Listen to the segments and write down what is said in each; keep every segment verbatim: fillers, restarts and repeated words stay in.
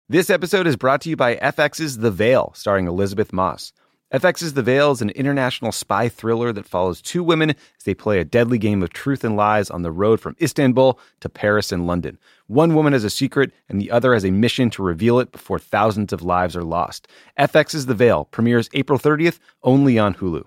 This episode is brought to you by F X's The Veil, starring Elizabeth Moss. F X's The Veil is an international spy thriller that follows two women as they play a deadly game of truth and lies on the road from Istanbul to Paris and London. One woman has a secret, and the other has a mission to reveal it before thousands of lives are lost. F X's The Veil premieres April thirtieth, only on Hulu.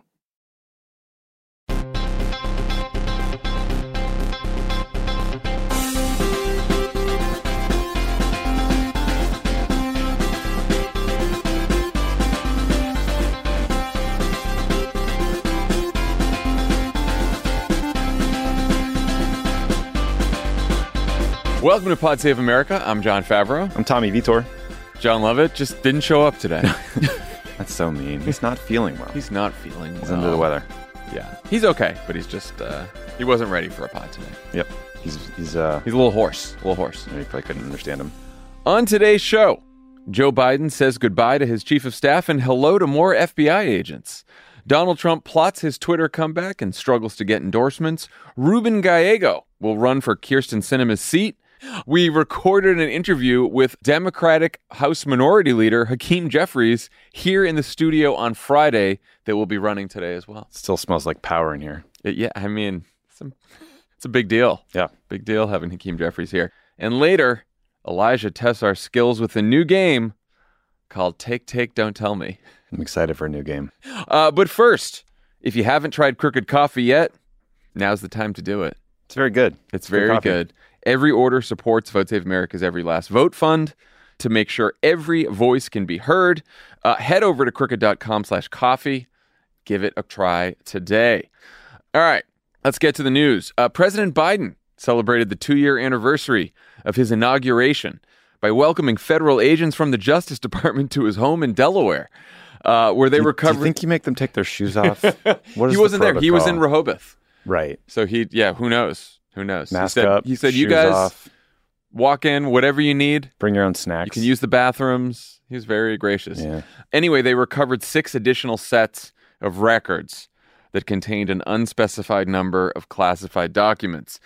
Welcome to Pod Save America. I'm John Favreau. I'm Tommy Vitor. John Lovett just didn't show up today. That's so mean. He's not feeling well. He's not feeling well. He's under the weather. Yeah. He's okay, but he's just, uh, he wasn't ready for a pod today. Yep. He's, he's, uh, he's a little hoarse. A little hoarse. You probably couldn't understand him. On today's show, Joe Biden says goodbye to his chief of staff and hello to more F B I agents. Donald Trump plots his Twitter comeback and struggles to get endorsements. Ruben Gallego will run for Kyrsten Sinema's seat. We recorded an interview with Democratic House Minority Leader Hakeem Jeffries here in the studio on Friday that will be running today as well. It still smells like power in here. It, yeah, I mean, it's a, it's a big deal. Yeah. Big deal having Hakeem Jeffries here. And later, Elijah tests our skills with a new game called Take, Take, Don't Tell Me. I'm excited for a new game. Uh, but first, if you haven't tried Crooked Coffee yet, now's the time to do it. It's very good. It's very good. good. Every order supports Vote Save America's Every Last Vote Fund to make sure every voice can be heard. Uh, head over to crooked.com slash coffee. Give it a try today. All right, let's get to the news. Uh, President Biden celebrated the two-year anniversary of his inauguration by welcoming federal agents from the Justice Department to his home in Delaware, uh, where they do, recovered. Do you think you make them take their shoes off? What is he wasn't the there. He was in Rehoboth. Right. So he, yeah, who knows? Who knows? Mask he said, up. He said, shoes you guys off. Walk in, whatever you need. Bring your own snacks. You can use the bathrooms. He was very gracious. Yeah. Anyway, they recovered six additional sets of records that contained an unspecified number of classified documents.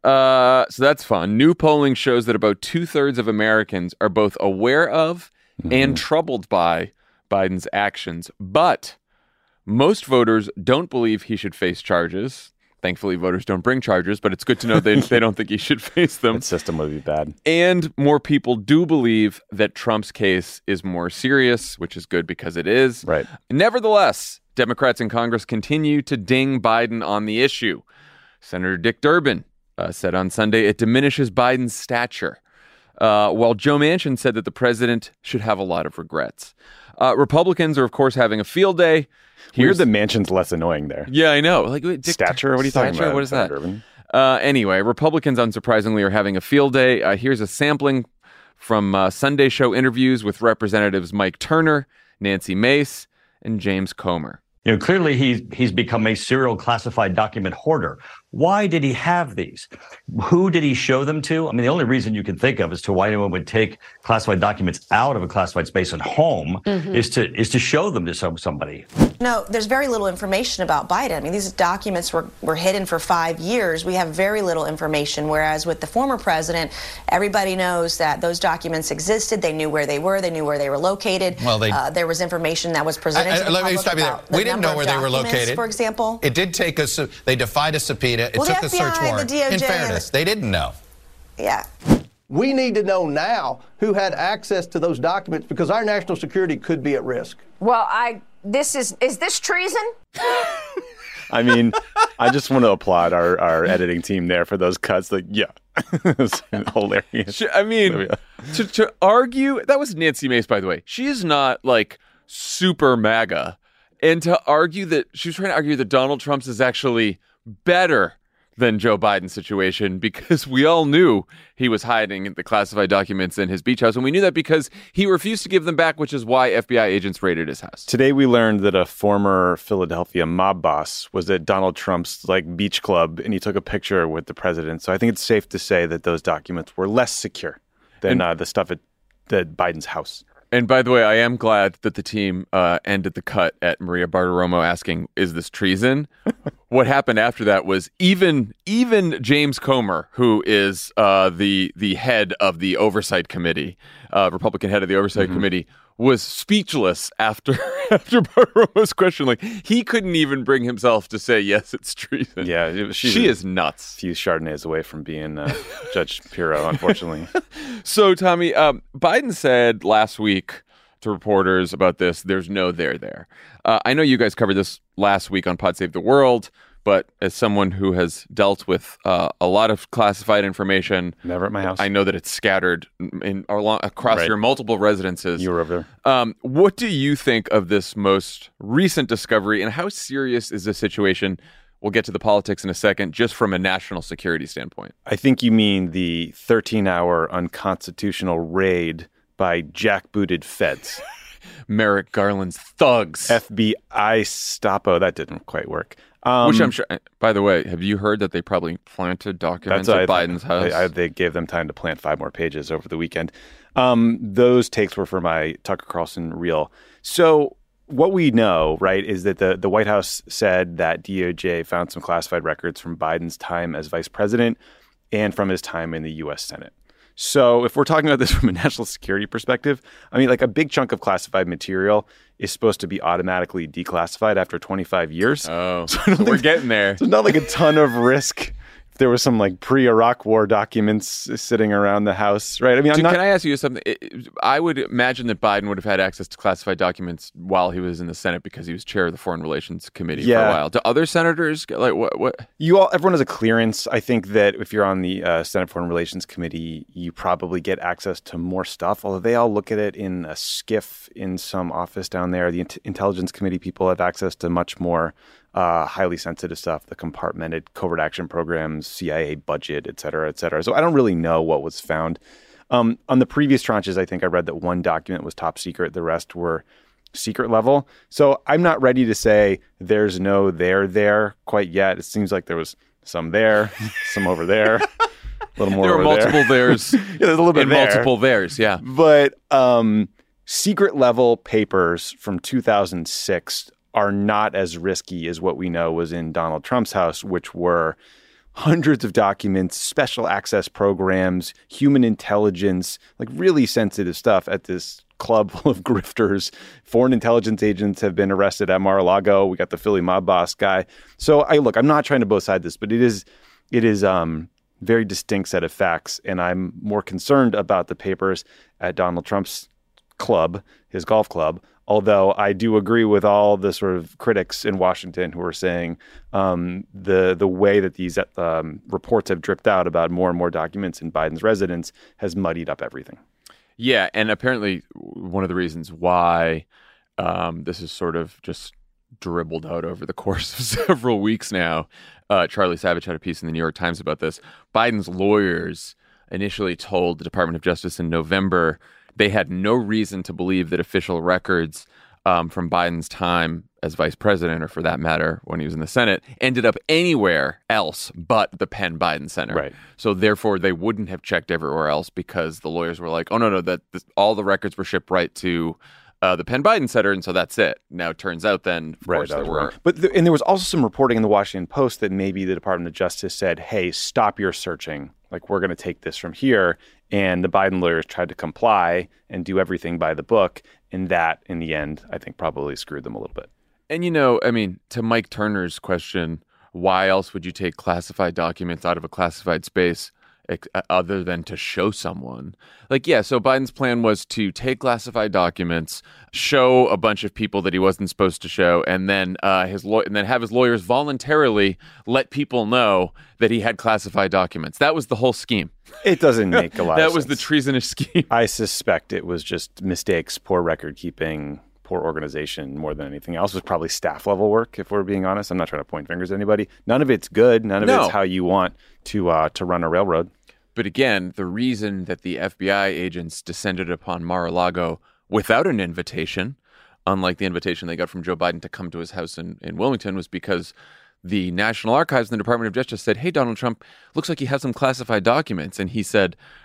Uh, so that's fun. New polling shows that about two-thirds of Americans are both aware of mm-hmm. and troubled by Biden's actions. But most voters don't believe he should face charges. Thankfully, voters don't bring charges, but it's good to know they, they don't think he should face them. That system would be bad. And more people do believe that Trump's case is more serious, which is good because it is. Right. Nevertheless, Democrats in Congress continue to ding Biden on the issue. Senator Dick Durbin uh, said on Sunday it diminishes Biden's stature, uh, while Joe Manchin said that the president should have a lot of regrets. Uh, Republicans are, of course, having a field day. Here's the Manchin's less annoying there. Yeah, I know. Like wait, Dick, stature? What are you stature? talking about? What is that? Uh, anyway, Republicans, unsurprisingly, are having a field day. Uh, here's a sampling from uh, Sunday show interviews with Representatives Mike Turner, Nancy Mace, and James Comer. You know, clearly he's he's become a serial classified document hoarder. Why did he have these? Who did he show them to? I mean, the only reason you can think of as to why anyone would take classified documents out of a classified space at home mm-hmm. is to is to show them to some somebody. No, there's very little information about Biden. I mean, these documents were, were hidden for five years. We have very little information, whereas with the former president, everybody knows that those documents existed. They knew where they were. They knew where they were located. Well, they, uh, there was information that was presented I, I, to the let public me stop you there. The we didn't know where they were located. For example. It did take us, they defied a subpoena. It well, took the a search warrant. The D O J In fairness, they didn't know. Yeah. We need to know now who had access to those documents because our national security could be at risk. Well, I, this is, is this treason? I mean, I just want to applaud our, our editing team there for those cuts. Like, yeah, it's hilarious. I mean, to, to argue, that was Nancy Mace, by the way. She is not like super MAGA. And to argue that, she was trying to argue that Donald Trump's is actually better than Joe Biden's situation because we all knew he was hiding the classified documents in his beach house. And we knew that because he refused to give them back, which is why F B I agents raided his house. Today, we learned that a former Philadelphia mob boss was at Donald Trump's like beach club and he took a picture with the president. So I think it's safe to say that those documents were less secure than uh, the stuff at, at Biden's house. And by the way, I am glad that the team uh, ended the cut at Maria Bartiromo asking, "Is this treason?" What happened after that was even even James Comer, who is uh, the the head of the Oversight Committee, uh, Republican head of the Oversight mm-hmm. Committee, was speechless after after Bartiromo's question. Like, he couldn't even bring himself to say, yes, it's treason. Yeah, it, she is nuts. A few Chardonnays away from being uh, Judge Pirro, unfortunately. So, Tommy, um, Biden said last week to reporters about this, there's no there there. Uh, I know you guys covered this last week on Pod Save the World, but as someone who has dealt with uh, a lot of classified information, never at my house, I know that it's scattered in along, across right. your multiple residences. You were over there. Um, what do you think of this most recent discovery, and how serious is this situation? We'll get to the politics in a second, just from a national security standpoint. I think you mean the thirteen-hour unconstitutional raid by jackbooted feds. Merrick Garland's thugs. F B I Stapo. That didn't quite work. Um, Which I'm sure, by the way, have you heard that they probably planted documents at Biden's house? I, I, they gave them time to plant five more pages over the weekend. Um, those takes were for my Tucker Carlson reel. So what we know, right, is that the, the White House said that D O J found some classified records from Biden's time as vice president and from his time in the U S Senate. So if we're talking about this from a national security perspective, I mean, like a big chunk of classified material is supposed to be automatically declassified after twenty-five years. Oh, so we're think, getting there. So not like a ton of risk. If there was some like pre-Iraq war documents sitting around the house, right? I mean, I'm Dude, not... can I ask you something? I would imagine that Biden would have had access to classified documents while he was in the Senate because he was chair of the Foreign Relations Committee yeah. for a while. Do other senators like what? What? You all, everyone has a clearance. I think that if you're on the uh, Senate Foreign Relations Committee, you probably get access to more stuff. Although they all look at it in a skiff in some office down there. The Int- Intelligence Committee people have access to much more. Uh, highly sensitive stuff, the compartmented covert action programs, C I A budget, et cetera, et cetera. So I don't really know what was found. Um, on the previous tranches, I think I read that one document was top secret. The rest were secret level. So I'm not ready to say there's no there there quite yet. It seems like there was some there, some over there, a little more there over are multiple there. there's yeah, there's a little bit and there. multiple there's, yeah. But um, secret level papers from two thousand six are not as risky as what we know was in Donald Trump's house, which were hundreds of documents, special access programs, human intelligence, like really sensitive stuff at this club full of grifters. Foreign intelligence agents have been arrested at Mar-a-Lago. We got the Philly mob boss guy. So I look, I'm not trying to both side this, but it is it is um very distinct set of facts. And I'm more concerned about the papers at Donald Trump's club, his golf club. Although I do agree with all the sort of critics in Washington who are saying um, the the way that these um, reports have dripped out about more and more documents in Biden's residence has muddied up everything. Yeah, and apparently one of the reasons why um, this is sort of just dribbled out over the course of several weeks now, uh, Charlie Savage had a piece in the New York Times about this. Biden's lawyers initially told the Department of Justice in November they had no reason to believe that official records um, from Biden's time as vice president, or for that matter, when he was in the Senate, ended up anywhere else but the Penn Biden Center. Right. So therefore, they wouldn't have checked everywhere else because the lawyers were like, oh, no, no, that this, all the records were shipped right to uh, the Penn Biden Center, and so that's it. Now, it turns out then, of right, course, there were. But the, and there was also some reporting in the Washington Post that maybe the Department of Justice said, hey, stop your searching. Like, we're going to take this from here. And the Biden lawyers tried to comply and do everything by the book. And that, in the end, I think probably screwed them a little bit. And, you know, I mean, to Mike Turner's question, why else would you take classified documents out of a classified space ex- other than to show someone? Like, yeah, so Biden's plan was to take classified documents, show a bunch of people that he wasn't supposed to show, and then uh, his law- and then have his lawyers voluntarily let people know that he had classified documents. That was the whole scheme. It doesn't make a lot that of sense. That was the treasonous scheme. I suspect it was just mistakes, poor record keeping, poor organization more than anything else. It was probably staff level work, if we're being honest. I'm not trying to point fingers at anybody. None of it's good. None of no. it's how you want to uh, to run a railroad. But again, the reason that the F B I agents descended upon Mar-a-Lago without an invitation, unlike the invitation they got from Joe Biden to come to his house in, in Wilmington, was because the National Archives and the Department of Justice said, hey, Donald Trump, looks like you have some classified documents. And he said,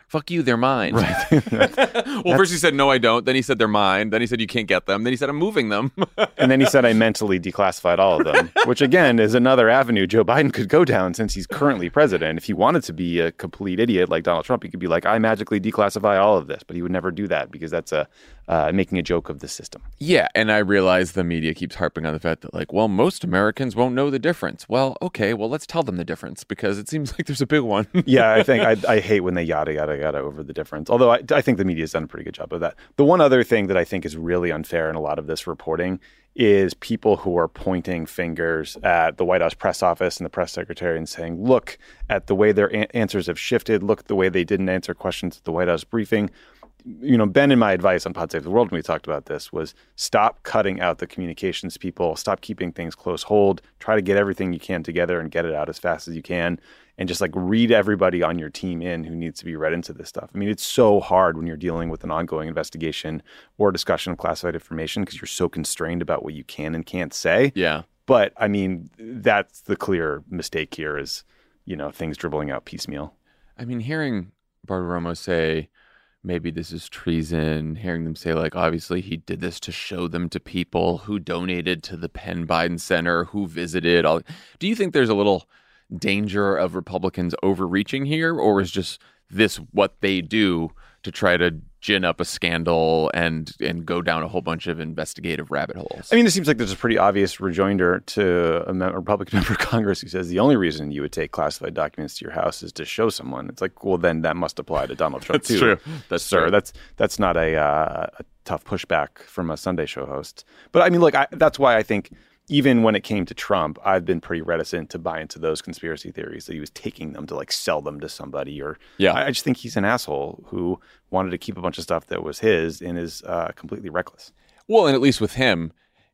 fuck you, they're mine. Right. Well, first he said, no, I don't. Then he said, they're mine. Then he said, you can't get them. Then he said, I'm moving them. And then he said, I mentally declassified all of them, which again is another avenue Joe Biden could go down since he's currently president. If he wanted to be a complete idiot like Donald Trump, he could be like, I magically declassify all of this. But he would never do that because that's a uh, making a joke of the system. Yeah. And I realize the media keeps harping on the fact that, like, well, most Americans won't know the difference. Well, okay, well, let's tell them the difference because it seems like there's a big one. Yeah, I think I, I hate when they yada, yada, yada over the difference. Although I, I think the media has done a pretty good job of that. The one other thing that I think is really unfair in a lot of this reporting is people who are pointing fingers at the White House press office and the press secretary and saying, look at the way their a- answers have shifted. Look at the way they didn't answer questions at the White House briefing. You know, Ben and my advice on Pod Save the World when we talked about this was stop cutting out the communications people, stop keeping things close hold, try to get everything you can together and get it out as fast as you can. And just like read everybody on your team in who needs to be read into this stuff. I mean, it's so hard when you're dealing with an ongoing investigation or discussion of classified information because you're so constrained about what you can and can't say. Yeah. But I mean, that's the clear mistake here is, you know, things dribbling out piecemeal. I mean, hearing Bartiromo say maybe this is treason, hearing them say, like, obviously he did this to show them to people who donated to the Penn Biden Center, who visited. All. Do you think there's a little danger of Republicans overreaching here, or is just this what they do to try to gin up a scandal and and go down a whole bunch of investigative rabbit holes? I mean, it seems like there's a pretty obvious rejoinder to a, mem- a Republican member of Congress who says the only reason you would take classified documents to your house is to show someone. It's like, well, then that must apply to Donald Trump That's too. true. That's Sir, true. that's that's not a, uh, a tough pushback from a Sunday show host. But I mean, look, I, that's why I think even when it came to Trump, I've been pretty reticent to buy into those conspiracy theories that he was taking them to like sell them to somebody. Or yeah, I, I just think he's an asshole who wanted to keep a bunch of stuff that was his and is uh, completely reckless. Well, and at least with him,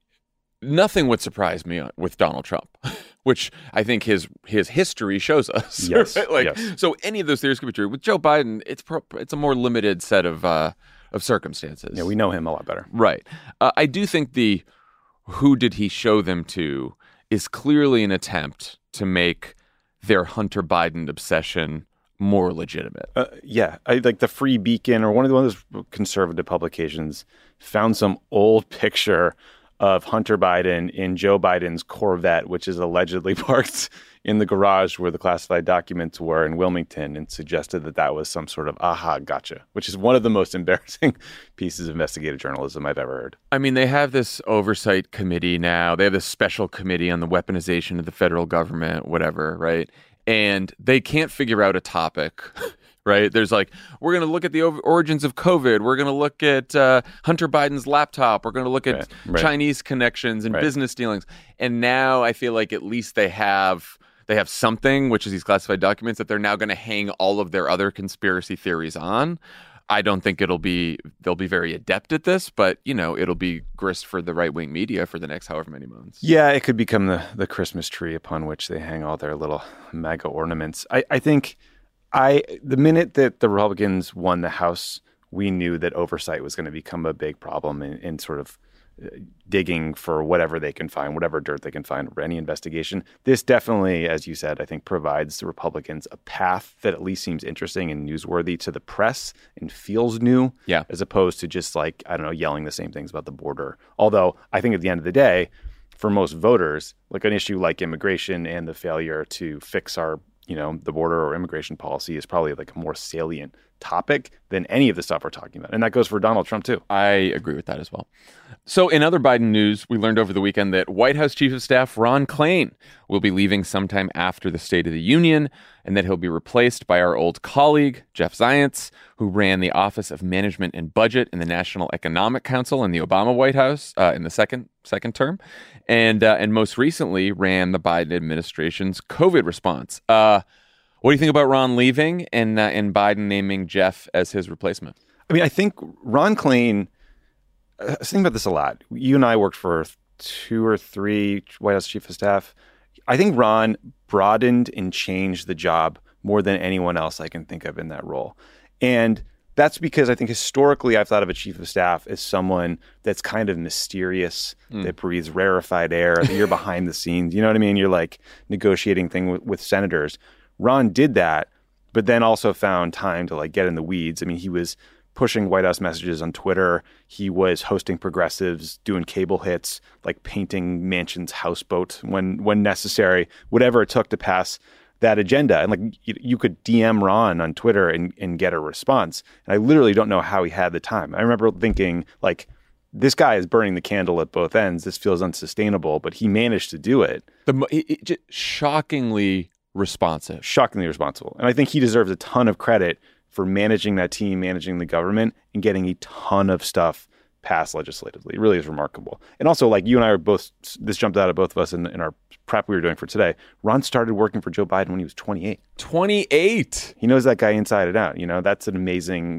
nothing would surprise me with Donald Trump, which I think his his history shows us. Yes, right? Like, yes. So any of those theories could be true. With Joe Biden, it's pro- it's a more limited set of uh, of circumstances. Yeah, we know him a lot better. Right. Uh, I do think the who did he show them to is clearly an attempt to make their Hunter Biden obsession more legitimate. Uh, yeah, I like the Free Beacon or one of the one of those conservative publications found some old picture of Hunter Biden in Joe Biden's Corvette, which is allegedly parked in the garage where the classified documents were in Wilmington, and suggested that that was some sort of aha gotcha, which is one of the most embarrassing pieces of investigative journalism I've ever heard. I mean, they have this oversight committee now. They have this special committee on the weaponization of the federal government, whatever, right? And they can't figure out a topic, right? There's like, we're going to look at the origins of COVID. We're going to look at uh, Hunter Biden's laptop. We're going to look at right, right. Chinese connections and right. business dealings. And now I feel like at least they have they have something, which is these classified documents that they're now going to hang all of their other conspiracy theories on. I don't think it'll be they'll be very adept at this, but, you know, it'll be grist for the right-wing media for the next however many months. Yeah, it could become the, the Christmas tree upon which they hang all their little MAGA ornaments. I, I think I the minute that the Republicans won the House, we knew that oversight was going to become a big problem in, in sort of digging for whatever they can find, whatever dirt they can find for any investigation. This definitely, as you said, I think provides the Republicans a path that at least seems interesting and newsworthy to the press and feels new, yeah. as opposed to just like, I don't know, yelling the same things about the border. Although I think at the end of the day, for most voters, like an issue like immigration and the failure to fix our, you know, the border or immigration policy is probably like a more salient topic than any of the stuff we're talking about. And that goes for Donald Trump, too. I agree with that as well. So in other Biden news, we learned over the weekend that White House Chief of Staff Ron Klain will be leaving sometime after the State of the Union, and that he'll be replaced by our old colleague, Jeff Zients, who ran the Office of Management and Budget in the National Economic Council in the Obama White House uh, in the second second term, and uh, and most recently ran the Biden administration's COVID response. Uh, what do you think about Ron leaving and uh, and Biden naming Jeff as his replacement? I mean, I think Ron Klain, I was thinking about this a lot. You and I worked for two or three White House Chief of Staff. I think Ron broadened and changed the job more than anyone else I can think of in that role. And that's because I think historically I've thought of a chief of staff as someone that's kind of mysterious, mm. that breathes rarefied air, that you're behind the scenes. You know what I mean? You're like negotiating thing with, with senators. Ron did that, but then also found time to like get in the weeds. I mean, he was pushing White House messages on Twitter. He was hosting progressives, doing cable hits, like painting Manchin's houseboat when when necessary, whatever it took to pass that agenda. And like you, you could D M Ron on Twitter and, and get a response. And I literally don't know how he had the time. I remember thinking like, this guy is burning the candle at both ends. This feels unsustainable, but he managed to do it. The it, it, just shockingly responsive. Shockingly responsible. And I think he deserves a ton of credit for managing that team, managing the government, and getting a ton of stuff passed legislatively. It really is remarkable. And also, like you and I are both, this jumped out of both of us in, in our prep we were doing for today. Ron started working for Joe Biden when he was twenty-eight. twenty-eight. He knows that guy inside and out. You know, that's an amazing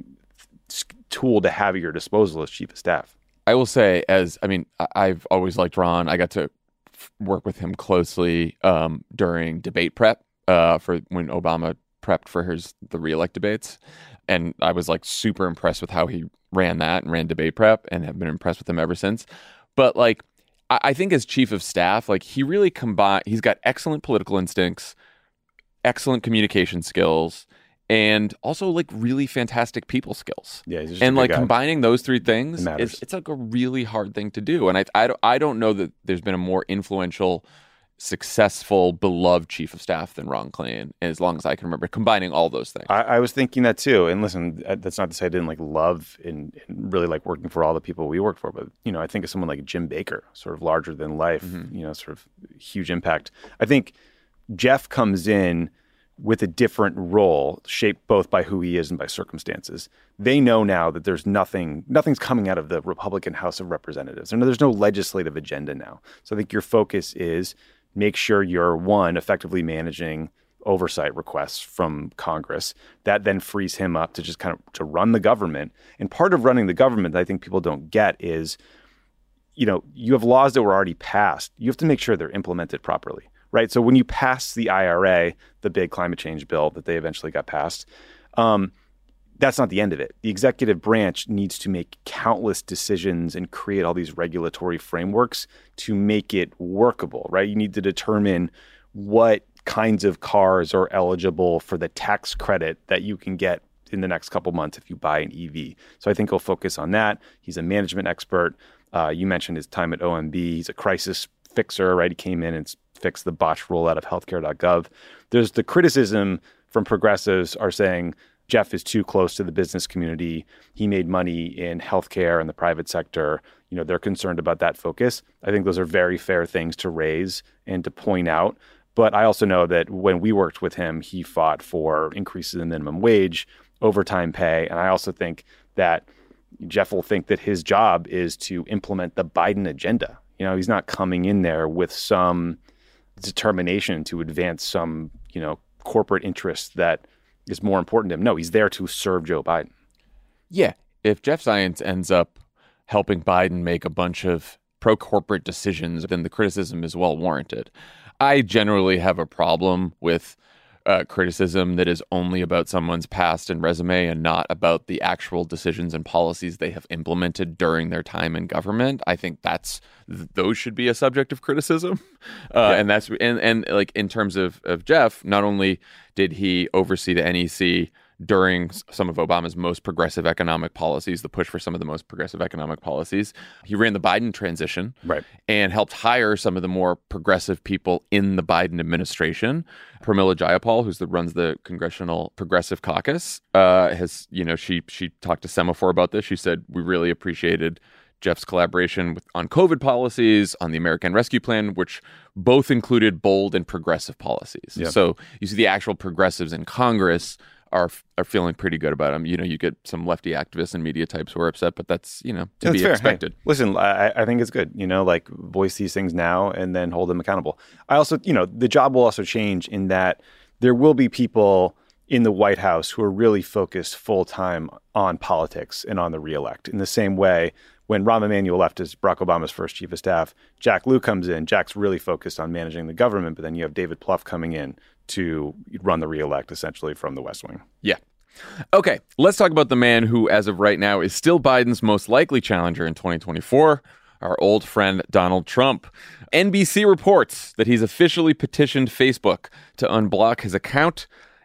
tool to have at your disposal as chief of staff. I will say, as I mean, I've always liked Ron. I got to f- work with him closely um, during debate prep uh, for when Obama prepped for his the reelect debates, and I was like super impressed with how he ran that and ran debate prep, and have been impressed with him ever since. But like, I, I think as chief of staff, like he really combined. He's got excellent political instincts, excellent communication skills, and also like really fantastic people skills. Yeah, he's just and a good like guy. combining those three things, It matters. is, it's like a really hard thing to do. And I, I don't, I don't know that there's been a more influential, successful, beloved chief of staff than Ron Klain, as long as I can remember, combining all those things. I, I was thinking that too. And listen, that's not to say I didn't like love and, and really like working for all the people we worked for. But, you know, I think of someone like Jim Baker, sort of larger than life, mm-hmm. you know, sort of huge impact. I think Jeff comes in with a different role, shaped both by who he is and by circumstances. They know now that there's nothing, nothing's coming out of the Republican House of Representatives. And there's no legislative agenda now. So I think your focus is make sure you're, one, effectively managing oversight requests from Congress. That then frees him up to just kind of to run the government. And part of running the government that I think people don't get is, you know, you have laws that were already passed. You have to make sure they're implemented properly, right? So when you pass the I R A, the big climate change bill that they eventually got passed, um, that's not the end of it. The executive branch needs to make countless decisions and create all these regulatory frameworks to make it workable, right? You need to determine what kinds of cars are eligible for the tax credit that you can get in the next couple months if you buy an E V. So I think he'll focus on that. He's a management expert. Uh, you mentioned his time at O M B. He's a crisis fixer, right? He came in and fixed the botched rollout of healthcare dot gov. There's the criticism from progressives are saying Jeff is too close to the business community. He made money in healthcare and the private sector. You know, they're concerned about that focus. I think those are very fair things to raise and to point out. But I also know that when we worked with him, he fought for increases in minimum wage, overtime pay. And I also think that Jeff will think that his job is to implement the Biden agenda. You know, he's not coming in there with some determination to advance some, you know, corporate interest that is more important to him. No, he's there to serve Joe Biden. Yeah. If Jeff Zients ends up helping Biden make a bunch of pro-corporate decisions, then the criticism is well warranted. I generally have a problem with uh, criticism that is only about someone's past and resume and not about the actual decisions and policies they have implemented during their time in government. I think that's th- those should be a subject of criticism. Uh, yeah. And that's and, and like in terms of, of Jeff, not only did he oversee the N E C during some of Obama's most progressive economic policies, the push for some of the most progressive economic policies. He ran the Biden transition, right, and helped hire some of the more progressive people in the Biden administration. Pramila Jayapal, who's the runs the Congressional Progressive Caucus, uh, has, you know, she she talked to Semaphore about this. She said, we really appreciated Jeff's collaboration with, on COVID policies, on the American Rescue Plan, which both included bold and progressive policies. Yep. So you see the actual progressives in Congress are are feeling pretty good about him. You know, you get some lefty activists and media types who are upset, but that's, you know, to that's be fair. expected. Hey, listen, I, I think it's good, you know, like voice these things now and then hold them accountable. I also, you know, the job will also change in that there will be people in the White House who are really focused full time on politics and on the reelect. In the same way, when Rahm Emanuel left as Barack Obama's first chief of staff, Jack Lew comes in. Jack's really focused on managing the government, but then you have David Plouffe coming in to run the reelect essentially from the West Wing. Yeah. Okay, let's talk about the man who, as of right now, is still Biden's most likely challenger in twenty twenty-four, our old friend Donald Trump. N B C reports that he's officially petitioned Facebook to unblock his account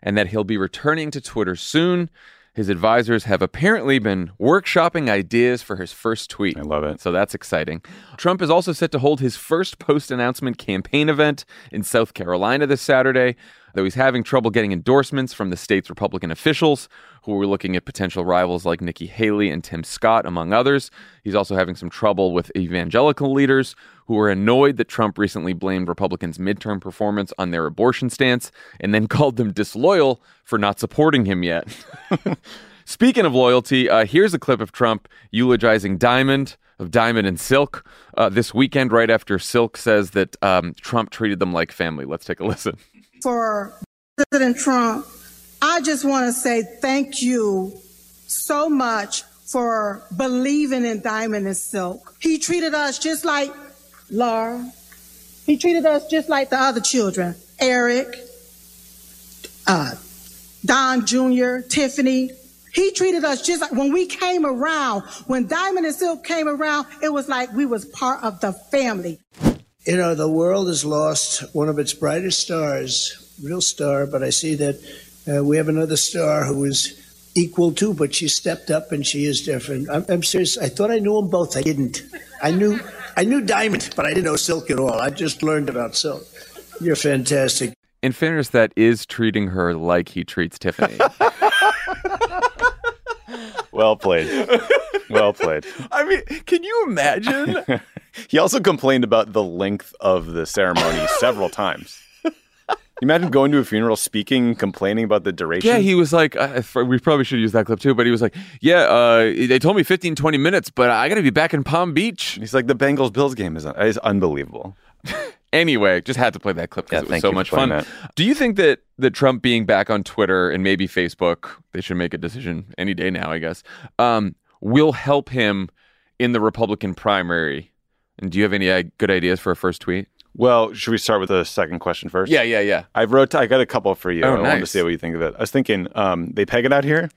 and that he'll be returning to Twitter soon. His advisors have apparently been workshopping ideas for his first tweet. I love it. So that's exciting. Trump is also set to hold his first post-announcement campaign event in South Carolina this Saturday, though he's having trouble getting endorsements from the state's Republican officials, who are looking at potential rivals like Nikki Haley and Tim Scott, among others. He's also having some trouble with evangelical leaders who are annoyed that Trump recently blamed Republicans' midterm performance on their abortion stance and then called them disloyal for not supporting him yet. Speaking of loyalty, uh, here's a clip of Trump eulogizing Diamond, of Diamond and Silk, uh, this weekend right after Silk says that um, Trump treated them like family. Let's take a listen. For President Trump, I just want to say thank you so much for believing in Diamond and Silk. He treated us just like Laura. He treated us just like the other children. Eric, uh, Don Junior, Tiffany. He treated us just like when we came around, when Diamond and Silk came around, it was like we was part of the family. You know, the world has lost one of its brightest stars, real star, but I see that uh, we have another star who is equal to, but she stepped up and she is different. I'm, I'm serious. I thought I knew them both. I didn't. I knew I knew Diamond, but I didn't know Silk at all. I just learned about Silk. You're fantastic. In fairness, that is treating her like he treats Tiffany. Well played. Well played. I mean, can you imagine? He also complained about the length of the ceremony several times. Imagine going to a funeral, speaking, complaining about the duration. Yeah, he was like, uh, we probably should use that clip too, but he was like, yeah, uh, they told me fifteen, twenty minutes, but I got to be back in Palm Beach. He's like, the Bengals-Bills game is, is unbelievable. Anyway, just had to play that clip because Yeah, it was so much fun. That. Do you think that, that Trump being back on Twitter and maybe Facebook, they should make a decision any day now, I guess, um, will help him in the Republican primary? And do you have any uh, good ideas for a first tweet? Well, should we start with the second question first? Yeah, yeah, yeah. I wrote. I got a couple for you. Oh, I nice. wanted to see what you think of it. I was thinking, um, they peg it out here.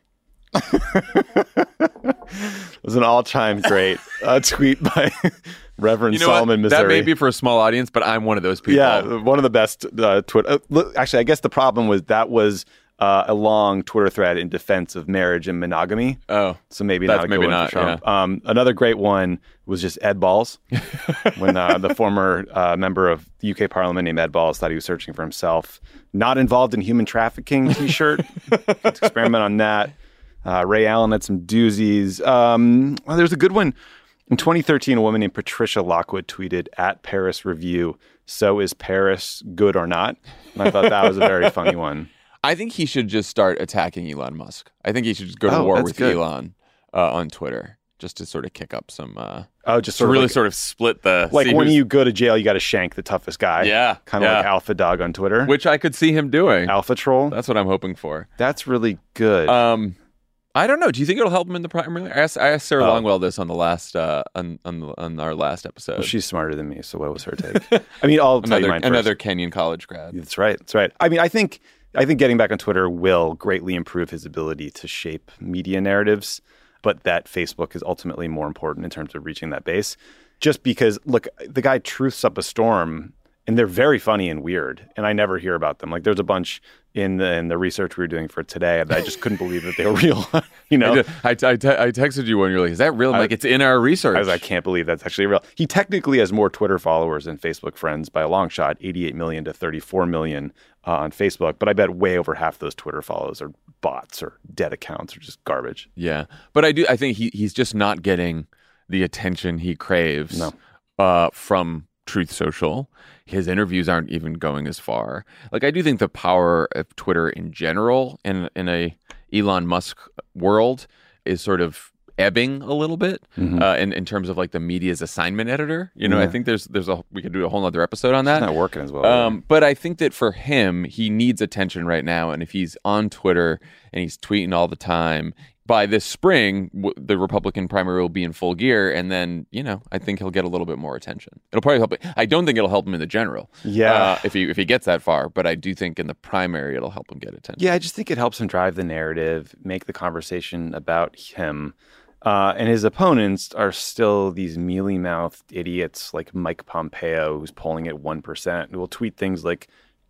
It was an all-time great uh, tweet by Reverend You know Solomon, what? Missouri. That may be for a small audience, but I'm one of those people. Yeah, one of the best uh, Twitter. Uh, look, actually, I guess the problem was that was uh, a long Twitter thread in defense of marriage and monogamy. Oh, so maybe that's not. maybe go not. For Trump. Yeah. Um, another great one was just Ed Balls, when uh, the former uh, member of the U K Parliament named Ed Balls thought he was searching for himself. Not involved in human trafficking T-shirt. Let's experiment on that. Uh, Ray Allen had some doozies. Um, well, there's a good one. In twenty thirteen, a woman named Patricia Lockwood tweeted at Paris Review, "So is Paris good or not?" And I thought that was a very funny one. I think he should just start attacking Elon Musk. I think he should just go to Oh, war that's with good. Elon uh, on Twitter, just to sort of kick up some. Uh, Oh, just to sort of really like, sort of split the. like see when who's- you go to jail, you got to shank the toughest guy. Yeah, kind of yeah. like Alpha Dog on Twitter, which I could see him doing. Alpha Troll. That's what I'm hoping for. That's really good. Um, I don't know. Do you think it'll help him in the primary? I asked, I asked Sarah Oh. Longwell this on the last uh, on on, the, on our last episode. Well, she's smarter than me, so what was her take? I mean, I'll tell you another mine first. another Kenyon college grad. That's right. That's right. I mean, I think I think getting back on Twitter will greatly improve his ability to shape media narratives, but that Facebook is ultimately more important in terms of reaching that base. Just because, look, the guy truths up a storm, and they're very funny and weird, and I never hear about them. Like, there's a bunch in the in the research we were doing for today that I just couldn't believe that they were real. You know, I, did- I, I, te- I texted you one. You're like, "Is that real?" I'm I- like, "It's in our research." I was like, I can't believe that's actually real. He technically has more Twitter followers than Facebook friends by a long shot, eighty-eight million to thirty-four million uh, on Facebook. But I bet way over half those Twitter follows are bots or dead accounts or just garbage. Yeah, but I do. I think he he's just not getting the attention he craves No. uh, from Truth Social. His interviews aren't even going as far. Like, I do think the power of Twitter in general in in a Elon Musk world is sort of ebbing a little bit Mhm. uh, in in terms of like the media's assignment editor. You know, I Yeah. think there's there's a we could do a whole other episode on that. It's not working as well. Um, but I think that for him, he needs attention right now. And if he's on Twitter and he's tweeting all the time, by this spring, w- the Republican primary will be in full gear. And then, you know, I think he'll get a little bit more attention. It'll probably help. I don't think it'll help him in the general. Yeah. Uh, if he if he gets that far. But I do think in the primary, it'll help him get attention. Yeah, I just think it helps him drive the narrative, make the conversation about him. Uh, and his opponents are still these mealy-mouthed idiots like Mike Pompeo, who's polling at one percent, who will tweet things like,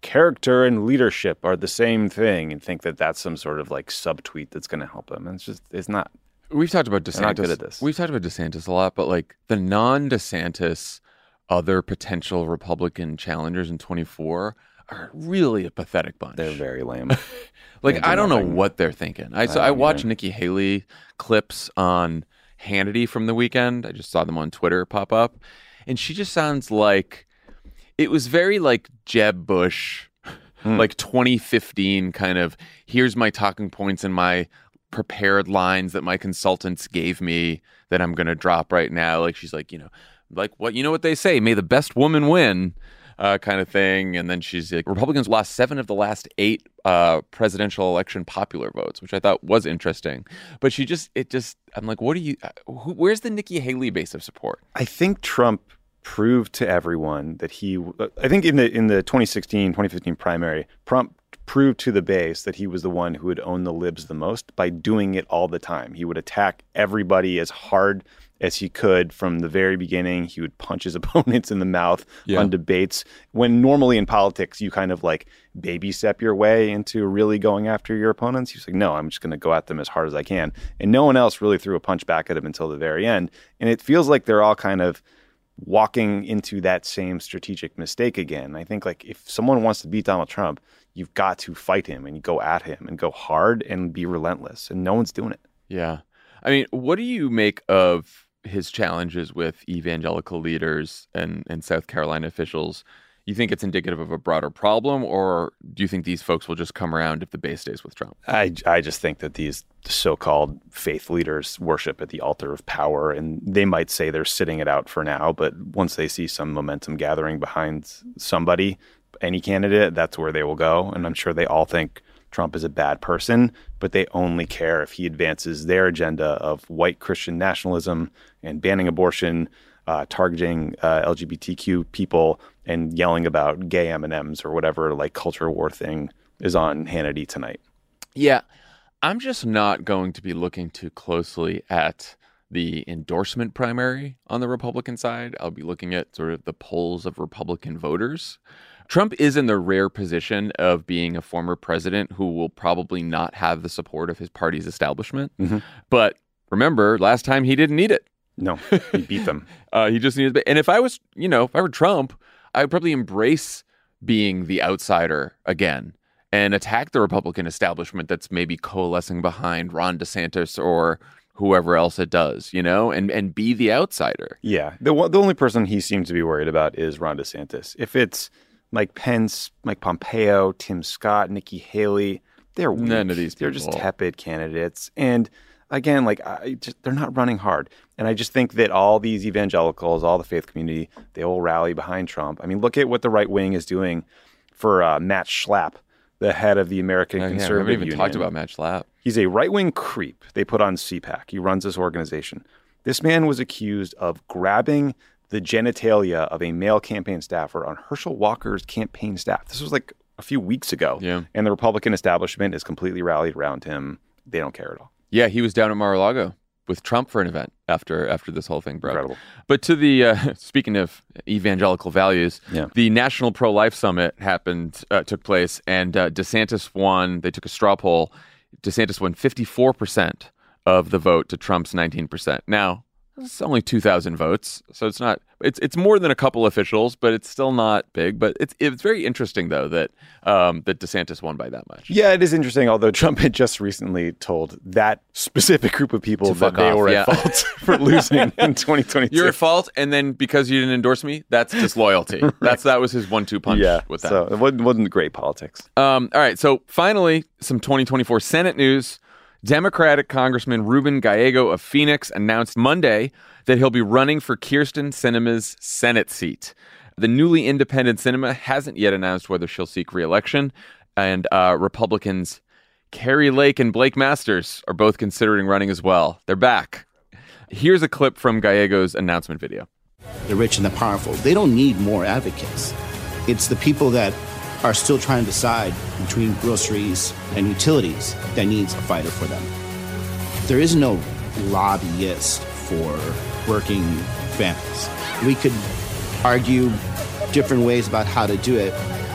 character and leadership are the same thing and think that that's some sort of like subtweet that's going to help him. And it's just, it's not. We've talked about DeSantis. They're not good at this. We've talked about DeSantis a lot, but like the non-DeSantis other potential Republican challengers in twenty-four are really a pathetic bunch. They're very lame. Like, do I don't know nothing. what they're thinking. I, so I I don't watched either. Nikki Haley clips on Hannity from the weekend. I just saw them on Twitter pop up. And she just sounds like, it was very like Jeb Bush, Hmm. like twenty fifteen kind of, here's my talking points and my prepared lines that my consultants gave me that I'm going to drop right now. Like, she's like, you know, like what, you know what they say, may the best woman win. Uh, kind of thing. And then she's like, Republicans lost seven of the last eight uh, presidential election popular votes, which I thought was interesting. But she just, it just, I'm like, what do you, uh, who, where's the Nikki Haley base of support? I think Trump proved to everyone that he, I think in the in the twenty sixteen, twenty fifteen primary, Trump proved to the base that he was the one who would own the libs the most by doing it all the time. He would attack everybody as hard as he could from the very beginning. He would punch his opponents in the mouth Yeah. on debates, when normally in politics you kind of like baby step your way into really going after your opponents. He's like, no, I'm just going to go at them as hard as I can. And no one else really threw a punch back at him until the very end. And it feels like they're all kind of walking into that same strategic mistake again. I think like if someone wants to beat Donald Trump, you've got to fight him and go at him and go hard and be relentless. And no one's doing it. Yeah. I mean, what do you make of his challenges with evangelical leaders and, and South Carolina officials? You think it's indicative of a broader problem, or do you think these folks will just come around if the base stays with Trump? I, I just think that these so-called faith leaders worship at the altar of power, and they might say they're sitting it out for now, but once they see some momentum gathering behind somebody, any candidate, that's where they will go. And I'm sure they all think Trump is a bad person, but they only care if he advances their agenda of white Christian nationalism and banning abortion, uh, targeting uh, L G B T Q people, and yelling about gay M and M's or whatever like culture war thing is on Hannity tonight. Yeah. I'm just not going to be looking too closely at the endorsement primary on the Republican side. I'll be looking at sort of the polls of Republican voters. Trump is in the rare position of being a former president who will probably not have the support of his party's establishment. Mm-hmm. But remember, last time he didn't need it. No, he beat them. uh, he just needed, and if I was, you know, if I were Trump, I would probably embrace being the outsider again and attack the Republican establishment that's maybe coalescing behind Ron DeSantis or whoever else it does, you know, and, and be the outsider. Yeah. The, one- the only person he seems to be worried about is Ron DeSantis. If it's Mike Pence, Mike Pompeo, Tim Scott, Nikki Haley, they're weak. None of these They're people. just tepid candidates. And again, like I just, they're not running hard. And I just think that all these evangelicals, all the faith community, they all rally behind Trump. I mean, look at what the right wing is doing for uh, Matt Schlapp, the head of the American Oh, yeah, we Conservative haven't even Union. talked about Matt Schlapp. He's a right-wing creep they put on C PAC. He runs this organization. This man was accused of grabbing the genitalia of a male campaign staffer on Herschel Walker's campaign staff. This was like a few weeks ago. Yeah. And the Republican establishment is completely rallied around him. They don't care at all. Yeah, he was down at Mar-a-Lago with Trump for an event after after this whole thing broke. Incredible. But to the uh, speaking of evangelical values, Yeah. the National Pro-Life Summit happened, uh, took place, and uh, DeSantis won. They took a straw poll. DeSantis won fifty-four percent of the vote to Trump's nineteen percent. Now, it's only two thousand votes, so it's not. It's it's more than a couple officials, but it's still not big. But it's it's very interesting though that um, that DeSantis won by that much. Yeah, it is interesting, although Trump had just recently told that specific group of people To that fuck they off, were yeah. at fault for losing in twenty twenty-two. You're at fault, and then because you didn't endorse me, that's disloyalty. right. That's that was his one-two punch. Yeah, with that. so it wasn't, wasn't great politics. Um, all right, so finally, some twenty twenty-four Senate news. Democratic Congressman Ruben Gallego of Phoenix announced Monday that he'll be running for Kyrsten Sinema's Senate seat. The newly independent Sinema hasn't yet announced whether she'll seek re-election, and uh, Republicans Carrie Lake and Blake Masters are both considering running as well. They're back. Here's a clip from Gallego's announcement video. The rich and the powerful, they don't need more advocates. It's the people that are still trying to decide between groceries and utilities that needs a fighter for them. There is no lobbyist for working families. We could argue different ways about how to do it,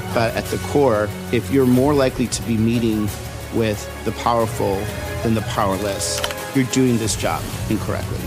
But at the core, if you're more likely to be meeting with the powerful than the powerless, you're doing this job incorrectly.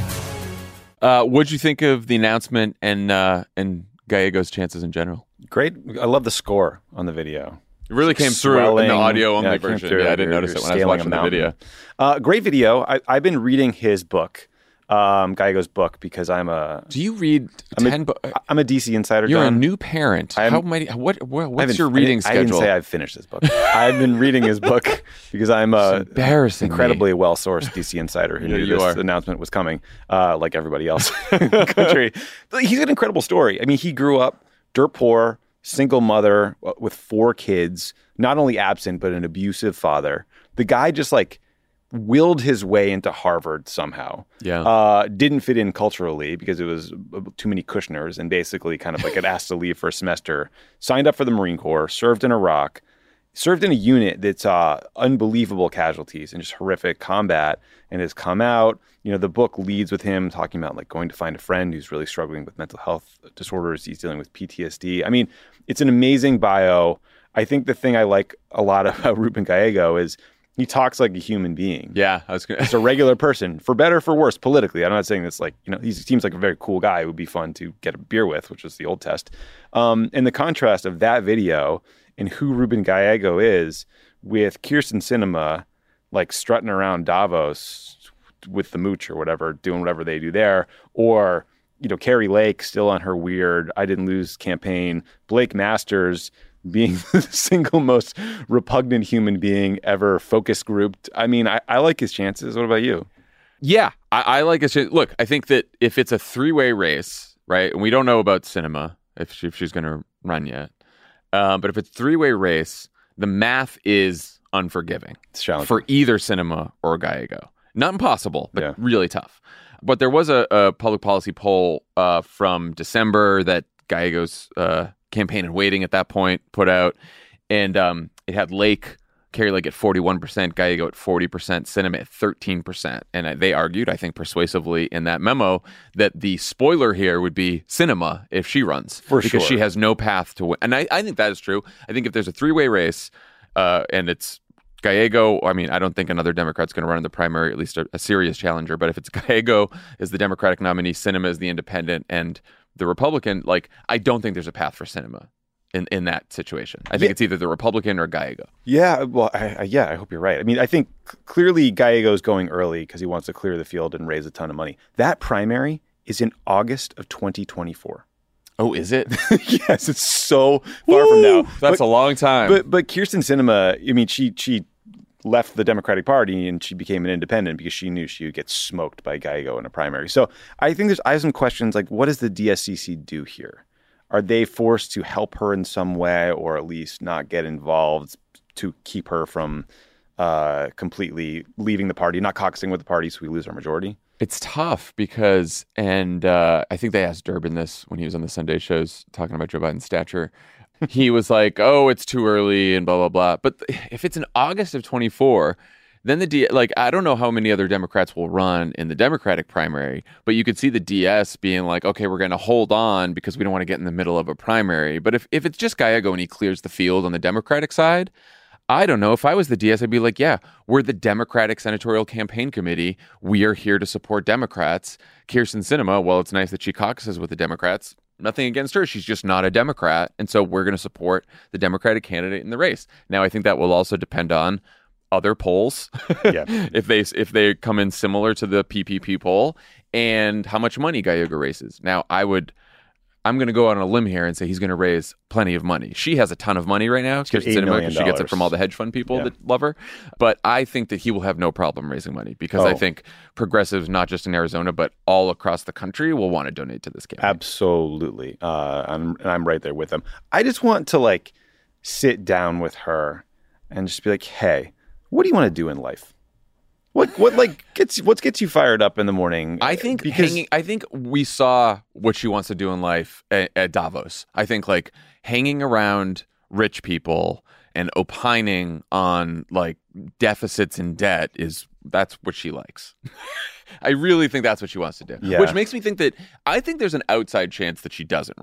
Uh, what'd you think of the announcement and uh, and Gallego's chances in general? Great. I love the score on the video. It really came through Swelling. in the audio only yeah, version. Through, Yeah, I didn't notice it when I was watching the video. Uh, great video. I, I've been reading his book, um, Gallego's book, because I'm a. Do you read I'm ten a, books? I'm a D C insider. You're John. a new parent. I'm, How many? What? what what's your I reading didn't, schedule? I didn't say I've finished this book. I've been reading his book because I'm a embarrassing incredibly well-sourced D C insider who Yeah, knew you this are. announcement was coming, uh, like everybody else in the country. But he's an incredible story. I mean, he grew up dirt poor, single mother with four kids, not only absent, but an abusive father. The guy just like willed his way into Harvard somehow. Yeah. Uh, didn't fit in culturally because it was too many Kushners and basically kind of like got asked to leave for a semester. Signed up for the Marine Corps, served in Iraq, served in a unit that's uh, unbelievable casualties and just horrific combat, and has come out. You know, the book leads with him talking about like going to find a friend who's really struggling with mental health disorders. He's dealing with P T S D. I mean, it's an amazing bio. I think the thing I like a lot about Ruben Gallego is he talks like a human being. Yeah, I was gonna... Just a regular person, for better or for worse, politically. I'm not saying this like, you know, he seems like a very cool guy who would be fun to get a beer with, which is the old test. Um, and the contrast of that video and who Ruben Gallego is with Kirsten Sinema, like strutting around Davos with the mooch or whatever, doing whatever they do there, or, you know, Carrie Lake still on her weird I didn't lose campaign, Blake Masters being the single most repugnant human being ever focus grouped. I mean, I, I like his chances. What about you? Yeah, I, I like his chances. Look, I think that if it's a three-way race, right, and we don't know about Sinema, if, she, if she's going to run yet, um, but if it's a three-way race, the math is unforgiving for either Sinema or Gallego. Not impossible, but yeah. really tough. But there was a, a public policy poll uh, from December that Gallego's uh, campaign and waiting at that point put out, and um, it had Lake, Carrie Lake at forty-one percent, Gallego at forty percent, Sinema at thirteen percent. And they argued, I think persuasively in that memo, that the spoiler here would be Sinema if she runs. For because sure. Because she has no path to win. And I, I think that is true. I think if there's a three-way race uh, and it's Gallego, I mean, I don't think another Democrat's going to run in the primary, at least a, a serious challenger. But if it's Gallego as the Democratic nominee, Sinema is the independent, and the Republican, like, I don't think there's a path for Sinema in, in that situation. I think yeah. it's either the Republican or Gallego. Yeah, well, I, I, yeah, I hope you're right. I mean, I think c- clearly Gallego's going early because he wants to clear the field and raise a ton of money. That primary is in August of twenty twenty-four. Oh, is it? Yes, it's so far Woo! from now. That's but, a long time. But but Kirsten Sinema, I mean, she she left the Democratic Party and she became an independent because she knew she would get smoked by Gallego in a primary. So I think there's I have some questions like, what does the D S C C do here? Are they forced to help her in some way, or at least not get involved to keep her from uh, completely leaving the party, not caucusing with the party, so we lose our majority? It's tough because, and uh, I think they asked Durbin this when he was on the Sunday shows talking about Joe Biden's stature. He was like, oh, it's too early and blah, blah, blah. But if it's in August of twenty-four, then the D, like, I don't know how many other Democrats will run in the Democratic primary, but you could see the D S being like, okay, we're going to hold on because we don't want to get in the middle of a primary. But if, if it's just Gallego and he clears the field on the Democratic side, I don't know. If I was the D S, I'd be like, yeah, we're the Democratic Senatorial Campaign Committee. We are here to support Democrats. Kirsten Sinema, well, it's nice that she caucuses with the Democrats. Nothing against her. She's just not a Democrat. And so we're going to support the Democratic candidate in the race. Now, I think that will also depend on other polls. Yeah. if they if they come in similar to the P P P poll, and how much money Gallego raises. Now, I would... I'm going to go out on a limb here and say he's going to raise plenty of money. She has a ton of money right now. Kirsten Sinema, because she gets it from all the hedge fund people yeah. that love her. But I think that he will have no problem raising money because oh. I think progressives, not just in Arizona, but all across the country, will want to donate to this campaign. Absolutely. Uh, I'm, and I'm right there with them. I just want to like sit down with her and just be like, hey, what do you want to do in life? What what like gets what gets you fired up in the morning? I think because hanging, I think we saw what she wants to do in life at, at Davos. I think like hanging around rich people and opining on like deficits and debt is that's what she likes. I really think that's what she wants to do. Yeah. Which makes me think that I think there's an outside chance that she doesn't run.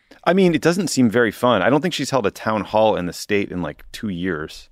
I mean, it doesn't seem very fun. I don't think she's held a town hall in the state in like two years.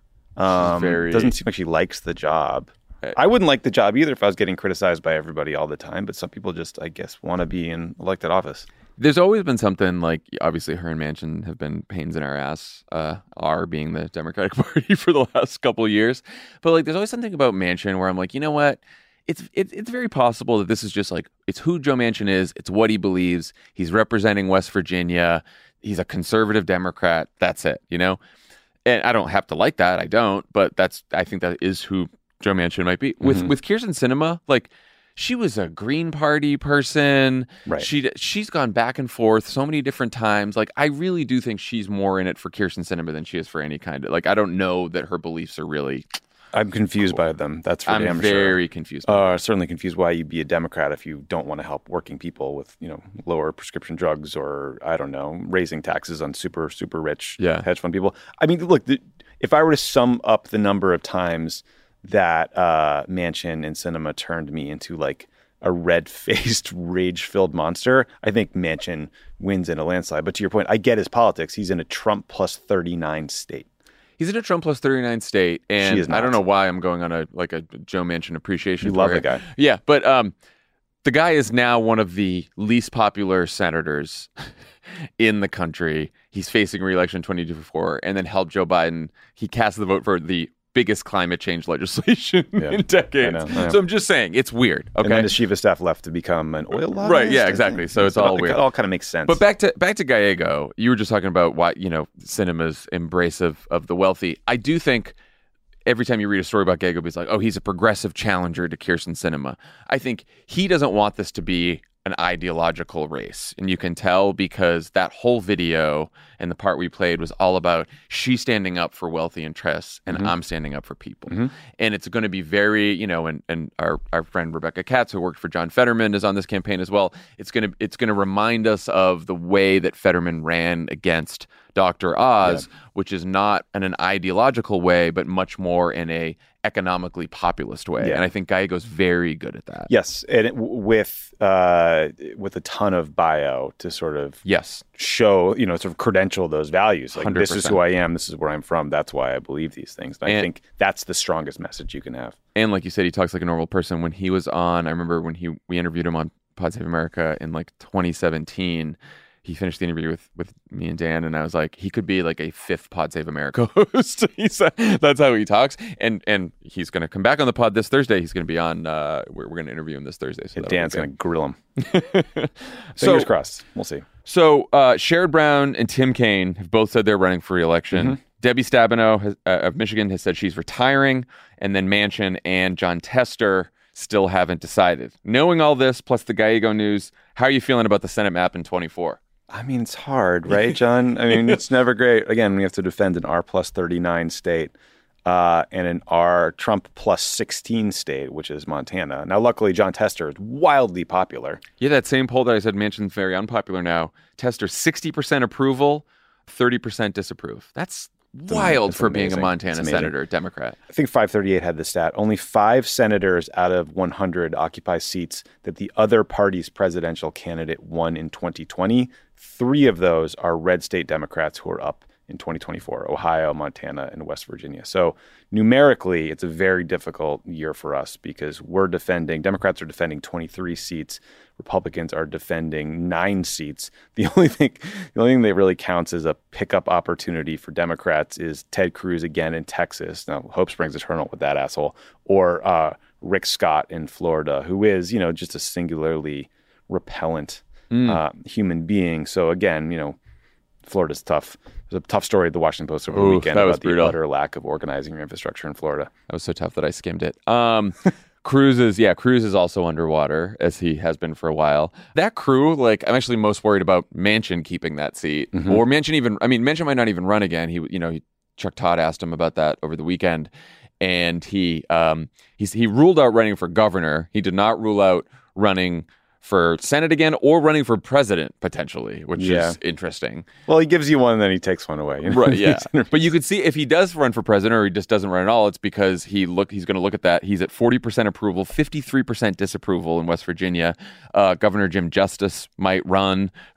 Um, very... Doesn't seem like she likes the job. I wouldn't like the job either if I was getting criticized by everybody all the time, but some people just, I guess, want to be in elected office. There's always been something like, obviously, her and Manchin have been pains in our ass, uh, our being the Democratic Party for the last couple of years. But like, there's always something about Manchin where I'm like, you know what? It's it, it's very possible that this is just like, it's who Joe Manchin is. It's what he believes. He's representing West Virginia. He's a conservative Democrat. That's it, you know? And I don't have to like that. I don't. But that's, I think that is who Joe Manchin might be. With mm-hmm. with Kyrsten Sinema, like, she was a Green Party person. Right. She she's gone back and forth so many different times. Like, I really do think she's more in it for Kyrsten Sinema than she is for any kind of, like, I don't know that her beliefs are really. I'm confused cool. by them. That's for I'm damn sure. very confused. Uh, certainly confused why you'd be a Democrat if you don't want to help working people with, you know, lower prescription drugs or, I don't know, raising taxes on super, super rich yeah. hedge fund people. I mean, look, the, if I were to sum up the number of times that uh, Manchin and Sinema turned me into like a red-faced, rage-filled monster, I think Manchin wins in a landslide. But to your point, I get his politics. He's in a Trump plus thirty-nine state. He's in a Trump plus thirty-nine state, and I don't know why I'm going on a like a Joe Manchin appreciation. You love the guy. Yeah, but um, the guy is now one of the least popular senators in the country. He's facing re-election in twenty twenty-four, and then helped Joe Biden. He cast the vote for the biggest climate change legislation yeah, in decades. I know, I know. So I'm just saying, it's weird. Okay, and then the chief of staff left to become an oil lobbyist. Right? Yeah, exactly. So it's, it's all, all weird. It all kind of makes sense. But back to back to Gallego, you were just talking about why, you know, Sinema's embrace of of the wealthy. I do think every time you read a story about Gallego, it's like, oh, he's a progressive challenger to Kyrsten Sinema. I think he doesn't want this to be an ideological race. And you can tell because that whole video and the part we played was all about she's standing up for wealthy interests and mm-hmm. I'm standing up for people. Mm-hmm. And it's going to be very, you know, and, and our, our friend Rebecca Katz, who worked for John Fetterman, is on this campaign as well. It's going to it's going to remind us of the way that Fetterman ran against Doctor Oz, yeah. which is not in an ideological way, but much more in a economically populist way. Yeah. And I think Gallego's very good at that. Yes. And it, with uh, with a ton of bio to sort of yes. show, you know, sort of credential those values. Like, one hundred percent. This is who I am. This is where I'm from. That's why I believe these things. And, and I think that's the strongest message you can have. And like you said, he talks like a normal person. When he was on, I remember when he we interviewed him on Pod Save America in like twenty seventeen, he finished the interview with, with me and Dan, and I was like, he could be like a fifth Pod Save America host. he said, that's how he talks. And and he's going to come back on the pod this Thursday. He's going to be on, uh, we're, we're going to interview him this Thursday. So yeah, Dan's going to grill him. Fingers so, crossed. We'll see. So uh, Sherrod Brown and Tim Kaine have both said they're running for re-election. Mm-hmm. Debbie Stabenow has, uh, of Michigan has said she's retiring. And then Manchin and Jon Tester still haven't decided. Knowing all this, plus the Gallego news, how are you feeling about the Senate map in twenty-four? I mean, it's hard, right, John? I mean, it's never great. Again, we have to defend an R plus thirty-nine state uh, and an R Trump plus sixteen state, which is Montana. Now, luckily, Jon Tester is wildly popular. Yeah, that same poll that I said Manchin's very unpopular now. Tester, sixty percent approval, thirty percent disapprove. That's wild for amazing. being a Montana senator, Democrat. I think five thirty-eight had the stat. Only five senators out of one hundred occupy seats that the other party's presidential candidate won in twenty twenty. Three of those are red state Democrats who are up in twenty twenty-four, Ohio, Montana, and West Virginia. So numerically, it's a very difficult year for us because we're defending, Democrats are defending twenty-three seats. Republicans are defending nine seats. The only thing, the only thing that really counts as a pickup opportunity for Democrats is Ted Cruz again in Texas. Now, hope springs eternal with that asshole. Or uh, Rick Scott in Florida, who is, you know, just a singularly repellent mm. uh, human being. So again, you know, Florida's tough. There's a tough story at the Washington Post over the Ooh, weekend about the utter lack of organizing your infrastructure in Florida. That was so tough that I skimmed it. Um, Cruz is, yeah, Cruz is also underwater, as he has been for a while. That crew, like, I'm actually most worried about Manchin keeping that seat. Mm-hmm. Or Manchin even, I mean, Manchin might not even run again. He, you know, he, Chuck Todd asked him about that over the weekend. And he, um, he's, he ruled out running for governor. He did not rule out running for Senate again or running for president potentially, which yeah. is interesting. Well, he gives you one and then he takes one away. You know? Right, yeah. But you could see if he does run for president or he just doesn't run at all, it's because he look he's going to look at that. He's at forty percent approval, fifty-three percent disapproval in West Virginia. Uh, Governor Jim Justice might run, who's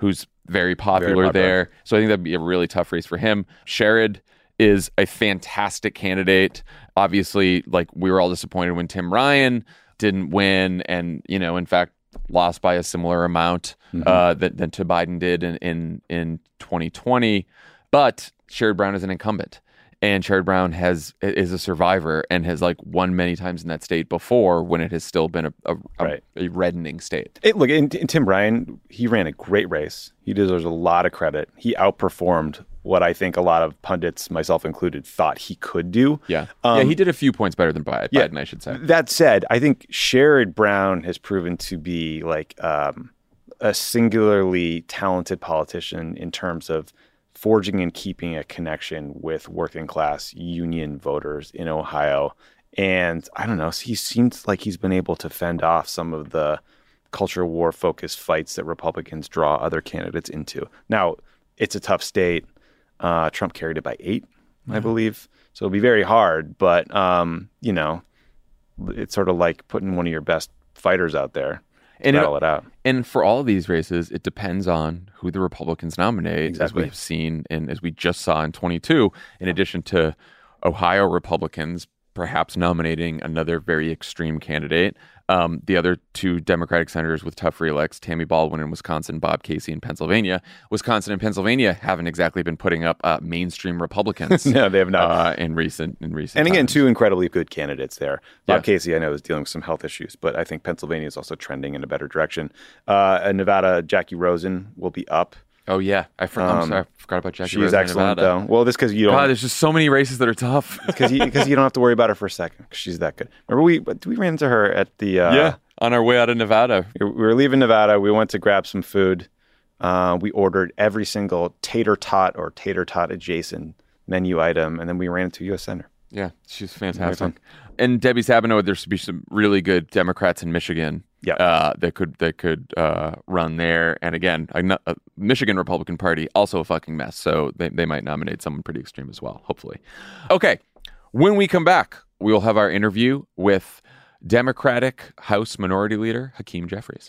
very popular, Very popular. there. So I think that'd be a really tough race for him. Sherrod is a fantastic candidate. Obviously, like we were all disappointed when Tim Ryan didn't win, and you know, in fact, lost by a similar amount Mm-hmm. uh, that, than to Biden did in, in in twenty twenty. But Sherrod Brown is an incumbent, and Sherrod Brown has is a survivor and has like won many times in that state before when it has still been a a, Right. a, a reddening state. It, look, in, in Tim Ryan, he ran a great race. He deserves a lot of credit. He outperformed what I think a lot of pundits, myself included, thought he could do. Yeah, Um, yeah, he did a few points better than Biden, yeah. Biden, I should say. That said, I think Sherrod Brown has proven to be like um, a singularly talented politician in terms of forging and keeping a connection with working class union voters in Ohio. And I don't know, he seems like he's been able to fend off some of the culture war focused fights that Republicans draw other candidates into. Now, it's a tough state. Uh, Trump carried it by eight, I believe. So it'll be very hard, but, um, you know, it's sort of like putting one of your best fighters out there to And it- battle it out. And for all these races, it depends on who the Republicans nominate, Exactly. as we've seen and as we just saw in twenty-two, in addition to Ohio Republicans perhaps nominating another very extreme candidate. Um, the other two Democratic senators with tough reelects, Tammy Baldwin in Wisconsin, Bob Casey in Pennsylvania. Wisconsin and Pennsylvania haven't exactly been putting up uh, mainstream Republicans. No, they have not. Uh, in recent in recent And again, times. two incredibly good candidates there. Bob Yeah. Casey, I know, is dealing with some health issues, but I think Pennsylvania is also trending in a better direction. Uh, in Nevada, Jackie Rosen will be up. Oh yeah, I, for, I'm Um, sorry, I forgot about Jackie She's Rosen in excellent, Nevada. though. Well, this because you don't. God, there's just so many races that are tough. because you, 'cause you don't have to worry about her for a second. 'Cause she's that good. Remember, we we ran into her at the. Uh, yeah, on our way out of Nevada. We were leaving Nevada. We went to grab some food. Uh, we ordered every single tater tot or tater tot adjacent menu item, and then we ran into U S Senator. Yeah, she's Very fantastic. fun. And Debbie Sabino, there should be some really good Democrats in Michigan. Yeah. uh, that could that could uh, run there. And again, a, no- a Michigan Republican Party also a fucking mess. So they they might nominate someone pretty extreme as well. Hopefully. Okay, when we come back, we will have our interview with Democratic House Minority Leader Hakeem Jeffries.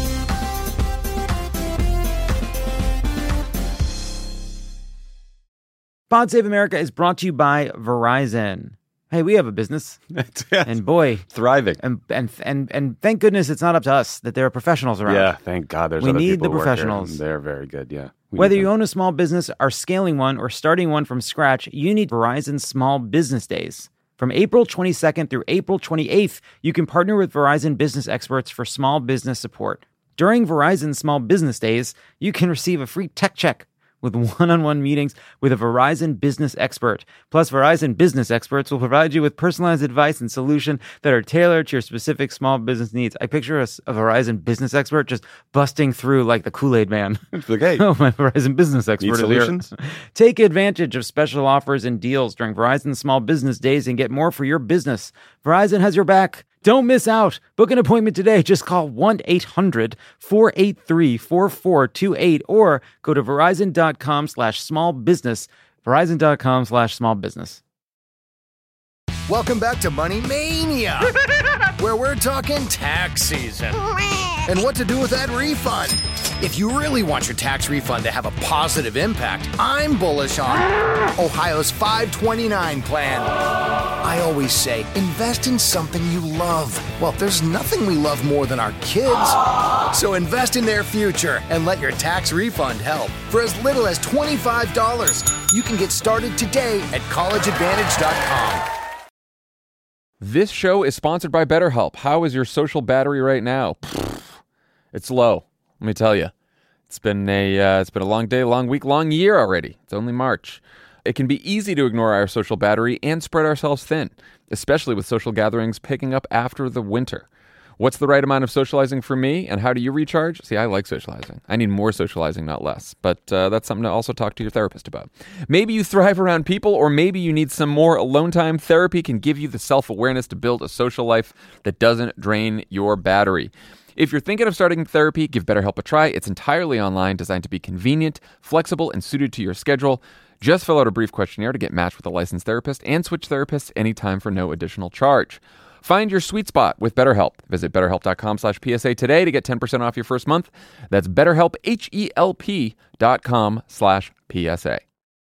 Pod Save America is brought to you by Verizon. Hey, we have a business, and boy, thriving. And and and and thank goodness it's not up to us that there are professionals around. Yeah, thank God. There's we other need people the who work here, professionals. and They're very good. Yeah. We Whether need you them. own a small business, are scaling one, or starting one from scratch, you need Verizon Small Business Days. From April twenty-second through April twenty-eighth, you can partner with Verizon business experts for small business support. During Verizon Small Business Days, you can receive a free tech check with one-on-one meetings with a Verizon business expert. Plus, Verizon business experts will provide you with personalized advice and solutions that are tailored to your specific small business needs. I picture a, s- a Verizon business expert just busting through like the Kool-Aid man. It's like, hey, Oh, my Verizon business expert need is here. solutions? Take advantage of special offers and deals during Verizon Small Business Days and get more for your business. Verizon has your back. Don't miss out. Book an appointment today. Just call one eight hundred four eight three four four two eight or go to verizon.com slash small business. Verizon.com slash small business. Welcome back to Money Mania, where we're talking tax season and what to do with that refund. If you really want your tax refund to have a positive impact, I'm bullish on Ohio's five twenty-nine plan. I always say, invest in something you love. Well, there's nothing we love more than our kids. So invest in their future and let your tax refund help. For as little as twenty-five dollars, you can get started today at college advantage dot com. This show is sponsored by BetterHelp. How is your social battery right now? It's low. Let me tell you. It's been a uh, it's been a long day, long week, long year already. It's only March. It can be easy to ignore our social battery and spread ourselves thin, especially with social gatherings picking up after the winter. What's the right amount of socializing for me, and how do you recharge? See, I like socializing. I need more socializing, not less. But uh, that's something to also talk to your therapist about. Maybe you thrive around people, or maybe you need some more alone time. Therapy can give you the self-awareness to build a social life that doesn't drain your battery. If you're thinking of starting therapy, give BetterHelp a try. It's entirely online, designed to be convenient, flexible, and suited to your schedule. Just fill out a brief questionnaire to get matched with a licensed therapist and switch therapists anytime for no additional charge. Find your sweet spot with BetterHelp. Visit betterhelp.com slash PSA today to get ten percent off your first month. That's BetterHelp, H-E-L-P dot com slash PSA.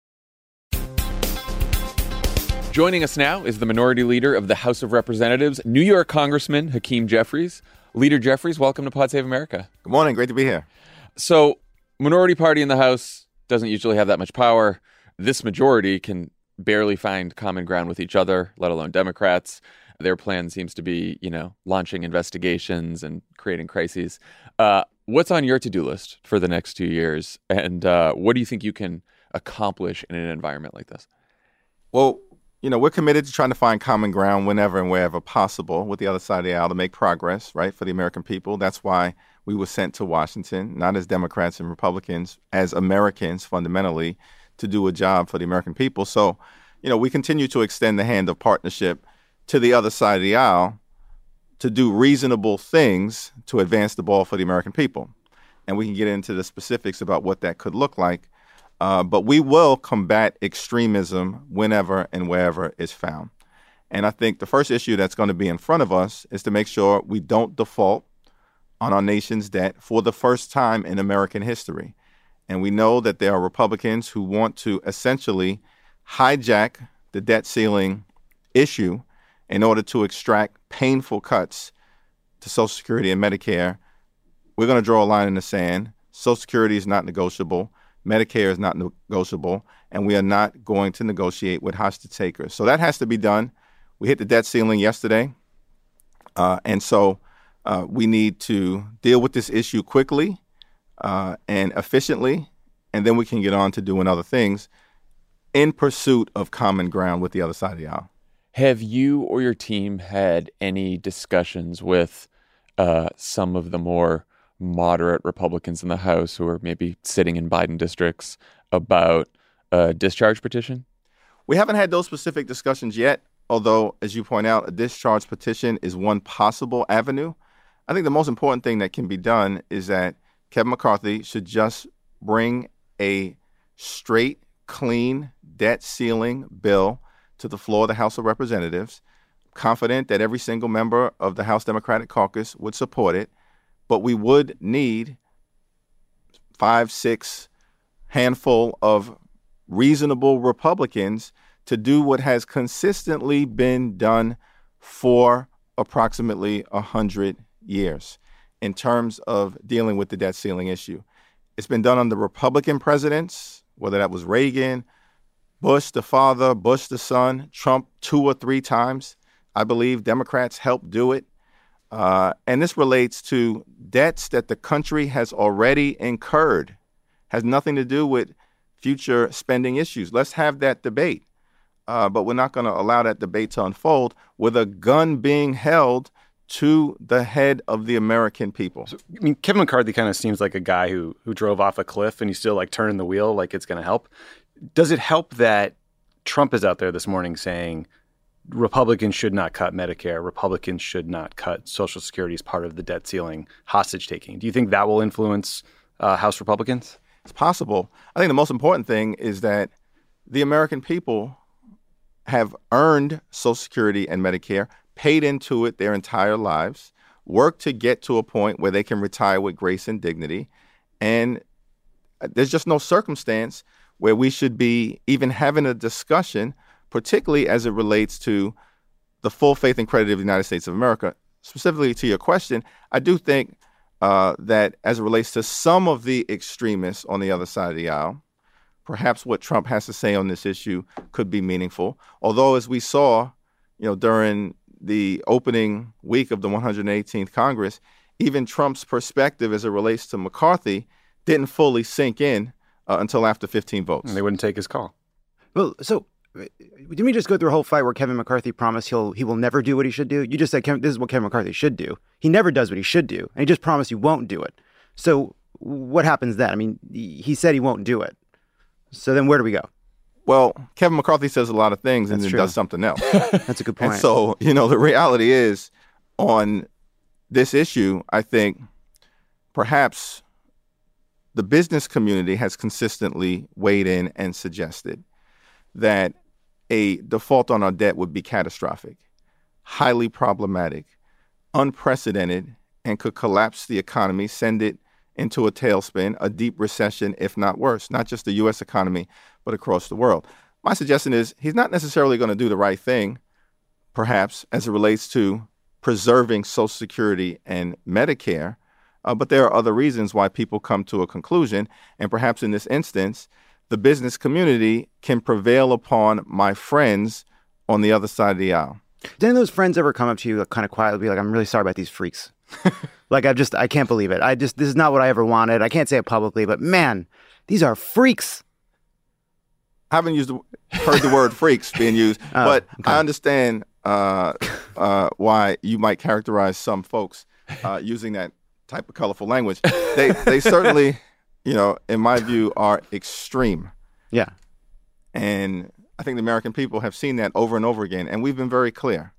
Joining us now is the Minority Leader of the House of Representatives, New York Congressman Hakeem Jeffries. Leader Jeffries, welcome to Pod Save America. Good morning. Great to be here. So, minority party in the House doesn't usually have that much power. This majority can barely find common ground with each other, let alone Democrats. Their plan seems to be, you know, launching investigations and creating crises. Uh, what's on your to-do list for the next two years? And uh, what do you think you can accomplish in an environment like this? Well, you know, we're committed to trying to find common ground whenever and wherever possible with the other side of the aisle to make progress, right, for the American people. That's why we were sent to Washington, not as Democrats and Republicans, as Americans fundamentally, to do a job for the American people. So, you know, we continue to extend the hand of partnership to the other side of the aisle to do reasonable things to advance the ball for the American people. And we can get into the specifics about what that could look like. Uh, but we will combat extremism whenever and wherever it's found. And I think the first issue that's going to be in front of us is to make sure we don't default on our nation's debt for the first time in American history. And we know that there are Republicans who want to essentially hijack the debt ceiling issue in order to extract painful cuts to Social Security and Medicare. We're going to draw a line in the sand. Social Security is not negotiable. Medicare is not negotiable, and we are not going to negotiate with hostage takers. So that has to be done. We hit the debt ceiling yesterday, uh, and so uh, we need to deal with this issue quickly uh, and efficiently, and then we can get on to doing other things in pursuit of common ground with the other side of the aisle. Have you or your team had any discussions with uh, some of the more moderate Republicans in the House who are maybe sitting in Biden districts about a discharge petition? We haven't had those specific discussions yet, although, as you point out, a discharge petition is one possible avenue. I think the most important thing that can be done is that Kevin McCarthy should just bring a straight, clean debt ceiling bill to the floor of the House of Representatives. Confident that every single member of the House Democratic Caucus would support it. But we would need five, six handful of reasonable Republicans to do what has consistently been done for approximately one hundred years in terms of dealing with the debt ceiling issue. It's been done under Republican presidents, whether that was Reagan, Bush the father, Bush the son, Trump two or three times. I believe Democrats helped do it. Uh, and this relates to debts that the country has already incurred, has nothing to do with future spending issues. Let's have that debate. Uh, but we're not going to allow that debate to unfold with a gun being held to the head of the American people. So, I mean, Kevin McCarthy kind of seems like a guy who who drove off a cliff and he's still like turning the wheel like it's going to help. Does it help that Trump is out there this morning saying Republicans should not cut Medicare, Republicans should not cut Social Security as part of the debt ceiling hostage taking? Do you think that will influence uh, House Republicans? It's possible. I think the most important thing is that the American people have earned Social Security and Medicare, paid into it their entire lives, worked to get to a point where they can retire with grace and dignity. And there's just no circumstance where we should be even having a discussion, particularly as it relates to the full faith and credit of the United States of America. Specifically to your question, I do think uh, that as it relates to some of the extremists on the other side of the aisle, perhaps what Trump has to say on this issue could be meaningful. Although, as we saw, you know, during the opening week of the one hundred eighteenth Congress, even Trump's perspective as it relates to McCarthy didn't fully sink in uh, until after fifteen votes. And they wouldn't take his call. Well, so didn't we just go through a whole fight where Kevin McCarthy promised he'll he will never do what he should do? You just said Kevin, this is what Kevin McCarthy should do. He never does what he should do, and he just promised he won't do it. So what happens then? I mean, he said he won't do it. So then where do we go? Well, Kevin McCarthy says a lot of things and That's then true. does something else. That's a good point. And so, you know, the reality is on this issue, I think perhaps the business community has consistently weighed in and suggested that a default on our debt would be catastrophic. highly problematic, unprecedented, and could collapse the economy, send it into a tailspin, a deep recession, if not worse, not just the U S economy, but across the world. My suggestion is he's not necessarily going to do the right thing, perhaps, as it relates to preserving Social Security and Medicare, uh, but there are other reasons why people come to a conclusion, and perhaps in this instance, the business community can prevail upon my friends on the other side of the aisle. Didn't those friends ever come up to you like, kind of quietly, be like, I'm really sorry about these freaks? Like, I just, I can't believe it. I just, this is not what I ever wanted. I can't say it publicly, but man, these are freaks. I haven't used the, heard the word freaks being used, oh, but okay. I understand uh, uh, why you might characterize some folks uh, using that type of colorful language. They, they certainly, you know, in my view, are extreme. Yeah. And I think the American people have seen that over and over again, and we've been very clear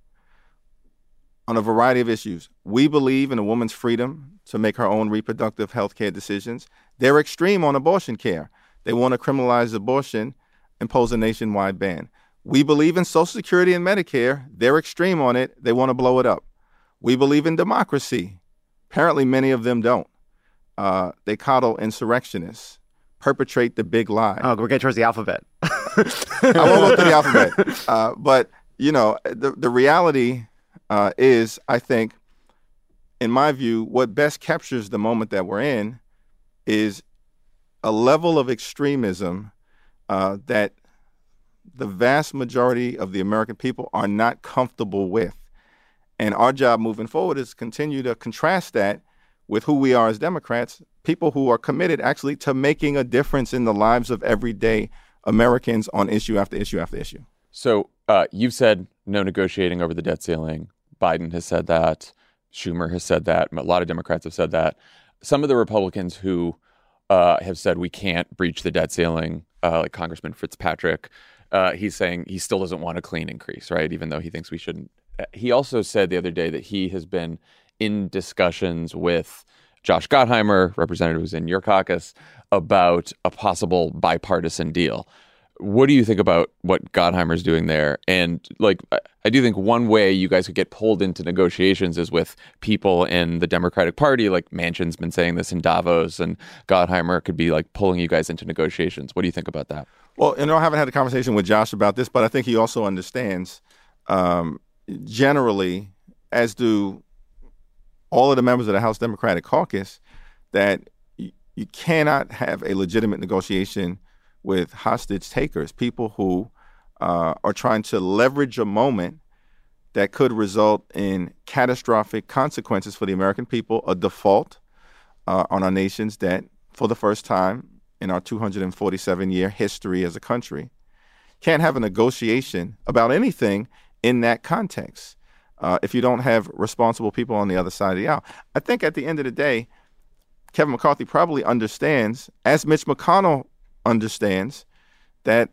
on a variety of issues. We believe in a woman's freedom to make her own reproductive health care decisions. They're extreme on abortion care. They want to criminalize abortion, impose a nationwide ban. We believe in Social Security and Medicare. They're extreme on it. They want to blow it up. We believe in democracy. Apparently, many of them don't. Uh, they coddle insurrectionists, perpetrate the big lie. Oh, we're getting towards the alphabet. I won't go through the alphabet. Uh, but, you know, the, the reality uh, is, I think, in my view, what best captures the moment that we're in is a level of extremism uh, that the vast majority of the American people are not comfortable with. And our job moving forward is to continue to contrast that with who we are as Democrats, people who are committed actually to making a difference in the lives of everyday Americans on issue after issue after issue. So uh, you've said no negotiating over the debt ceiling. Biden has said that. Schumer has said that. A lot of Democrats have said that. Some of the Republicans who uh, have said we can't breach the debt ceiling, uh, like Congressman Fitzpatrick, uh, he's saying he still doesn't want a clean increase, right? Even though he thinks we shouldn't. He also said the other day that he has been in discussions with Josh Gottheimer, representative who's in your caucus, about a possible bipartisan deal. What do you think about what Gottheimer's doing there? And like, I do think one way you guys could get pulled into negotiations is with people in the Democratic Party. Like Manchin's been saying this in Davos, and Gottheimer could be like pulling you guys into negotiations. What do you think about that? Well, you know, I haven't had a conversation with Josh about this, but I think he also understands um, generally, as do all of the members of the House Democratic Caucus, that y- you cannot have a legitimate negotiation with hostage takers, people who uh, are trying to leverage a moment that could result in catastrophic consequences for the American people, a default uh, on our nation's debt for the first time in our two hundred forty-seven year history as a country. Can't have a negotiation about anything in that context uh, if you don't have responsible people on the other side of the aisle. I think at the end of the day, Kevin McCarthy probably understands, as Mitch McConnell understands, that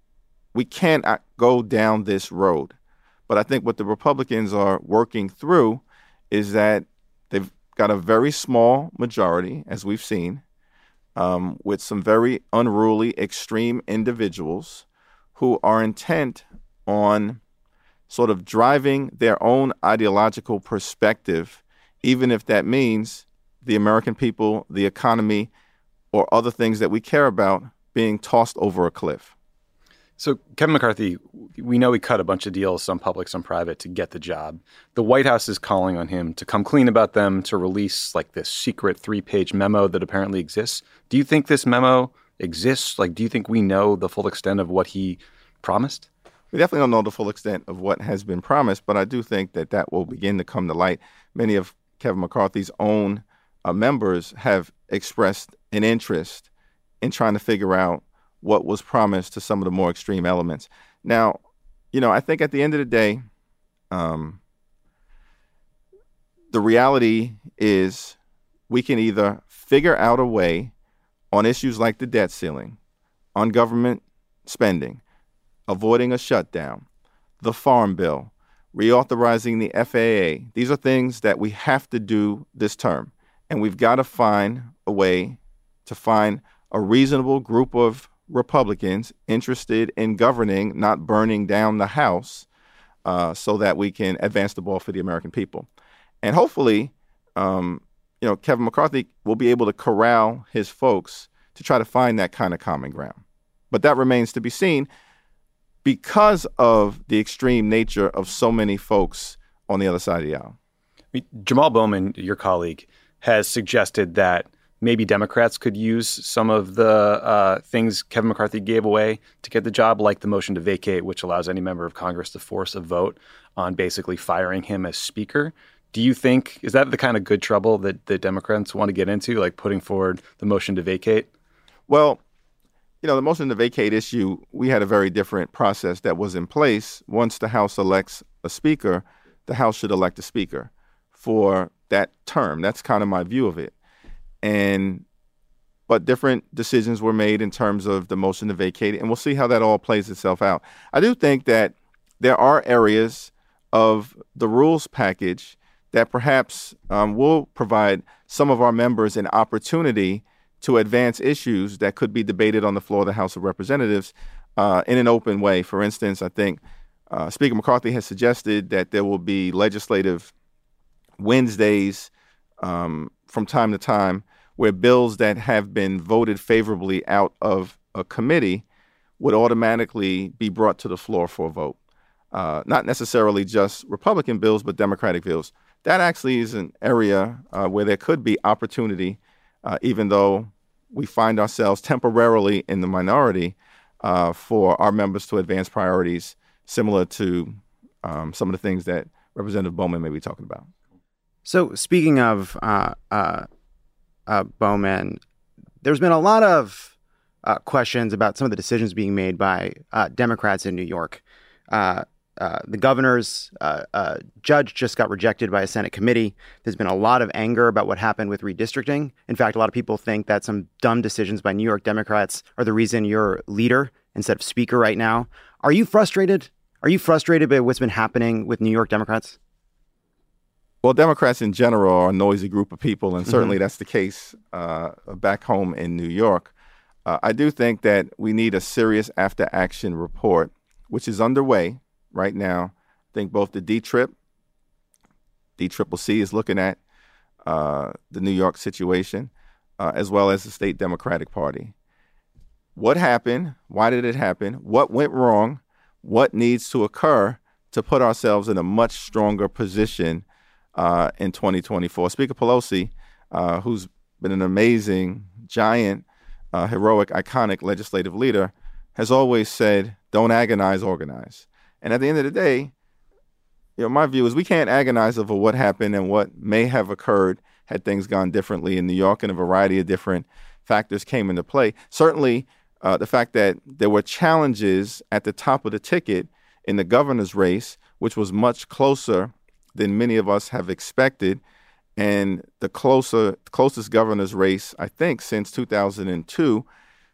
we can't go down this road. But I think what the Republicans are working through is that they've got a very small majority, as we've seen, um, with some very unruly, extreme individuals who are intent on sort of driving their own ideological perspective, even if that means the American people, the economy, or other things that we care about being tossed over a cliff. So Kevin McCarthy, we know he cut a bunch of deals, some public, some private, to get the job. The White House is calling on him to come clean about them, to release like this secret three-page memo that apparently exists. Do you think this memo exists? Like, do you think we know the full extent of what he promised? We definitely don't know the full extent of what has been promised, but I do think that that will begin to come to light. Many of Kevin McCarthy's own uh, members have expressed an interest in trying to figure out what was promised to some of the more extreme elements. Now, you know, I think at the end of the day, um, the reality is we can either figure out a way on issues like the debt ceiling, on government spending, avoiding a shutdown, the Farm Bill, reauthorizing the F A A. These are things that we have to do this term. And we've got to find a way to find a reasonable group of Republicans interested in governing, not burning down the House, uh, so that we can advance the ball for the American people. And hopefully, um, you know, Kevin McCarthy will be able to corral his folks to try to find that kind of common ground. But that remains to be seen because of the extreme nature of so many folks on the other side of the aisle. I mean, Jamal Bowman, your colleague, has suggested that maybe Democrats could use some of the uh, things Kevin McCarthy gave away to get the job, like the motion to vacate, which allows any member of Congress to force a vote on basically firing him as Speaker. Do you think, is that the kind of good trouble that the Democrats want to get into, like putting forward the motion to vacate? Well, you know, the motion to vacate issue, we had a very different process that was in place. Once the House elects a Speaker, the House should elect a Speaker for that term. That's kind of my view of it. And but different decisions were made in terms of the motion to vacate, and we'll see how that all plays itself out. I do think that there are areas of the rules package that perhaps um, will provide some of our members an opportunity to advance issues that could be debated on the floor of the House of Representatives uh, in an open way. For instance, I think uh, Speaker McCarthy has suggested that there will be legislative Wednesdays um, from time to time where bills that have been voted favorably out of a committee would automatically be brought to the floor for a vote. Uh, not necessarily just Republican bills, but Democratic bills. That actually is an area uh, where there could be opportunity, uh, even though we find ourselves temporarily in the minority, uh, for our members to advance priorities similar to um, some of the things that Representative Bowman may be talking about. So speaking of uh, uh, uh, Bowman, there's been a lot of uh, questions about some of the decisions being made by uh, Democrats in New York. Uh, uh, the governor's uh, uh, judge just got rejected by a Senate committee. There's been a lot of anger about what happened with redistricting. In fact, a lot of people think that some dumb decisions by New York Democrats are the reason you're leader instead of speaker right now. Are you frustrated? Are you frustrated by what's been happening with New York Democrats? Well, Democrats in general are a noisy group of people, and certainly mm-hmm. that's the case uh, back home in New York. Uh, I do think that we need a serious after-action report, which is underway right now. I think both the D-Trip, D C C C is looking at uh, the New York situation, uh, as well as the State Democratic Party. What happened? Why did it happen? What went wrong? What needs to occur to put ourselves in a much stronger position Uh, in twenty twenty-four. Speaker Pelosi, uh, who's been an amazing, giant, uh, heroic, iconic legislative leader, has always said, don't agonize, organize. And at the end of the day, you know, my view is we can't agonize over what happened and what may have occurred had things gone differently in New York, and a variety of different factors came into play. Certainly, uh, the fact that there were challenges at the top of the ticket in the governor's race, which was much closer than many of us have expected, and the closer, closest governor's race, I think, since two thousand two,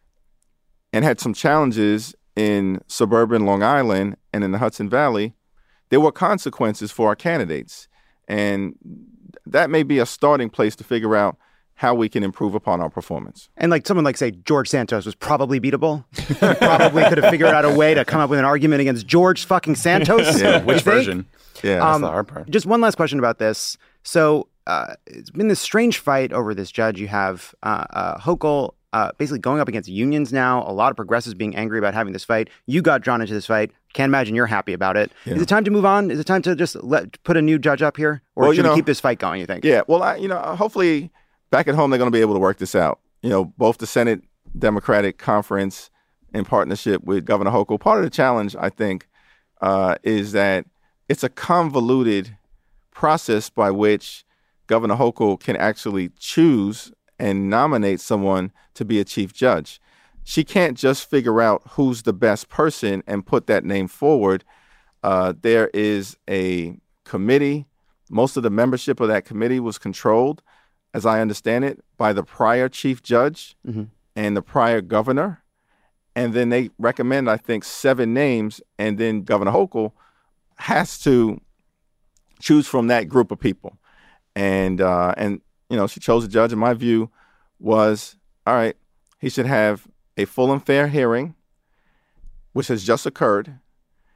and had some challenges in suburban Long Island and in the Hudson Valley. There were consequences for our candidates, and that may be a starting place to figure out how we can improve upon our performance. And like someone like, say, George Santos was probably beatable. Probably could have figured out a way to come up with an argument against George fucking Santos. Yeah, which version? Yeah, that's um, the hard part. Just one last question about this. So uh, it's been this strange fight over this judge. You have uh, uh, Hochul uh, basically going up against unions now. A lot of progressives being angry about having this fight. You got drawn into this fight. Can't imagine you're happy about it. Yeah. Is it time to move on? Is it time to just let put a new judge up here? Or well, should you know, we keep this fight going, you think? Yeah, well, I, you know, hopefully back at home they're going to be able to work this out. You know, both the Senate Democratic Conference in partnership with Governor Hochul. Part of the challenge, I think, uh, is that it's a convoluted process by which Governor Hochul can actually choose and nominate someone to be a chief judge. She can't just figure out who's the best person and put that name forward. Uh, there is a committee. Most of the membership of that committee was controlled, as I understand it, by the prior chief judge mm-hmm. and the prior governor. And then they recommend, I think, seven names, and then Governor Hochul has to choose from that group of people. And, uh, and you know, she chose a judge, and my view was, all right, he should have a full and fair hearing, which has just occurred.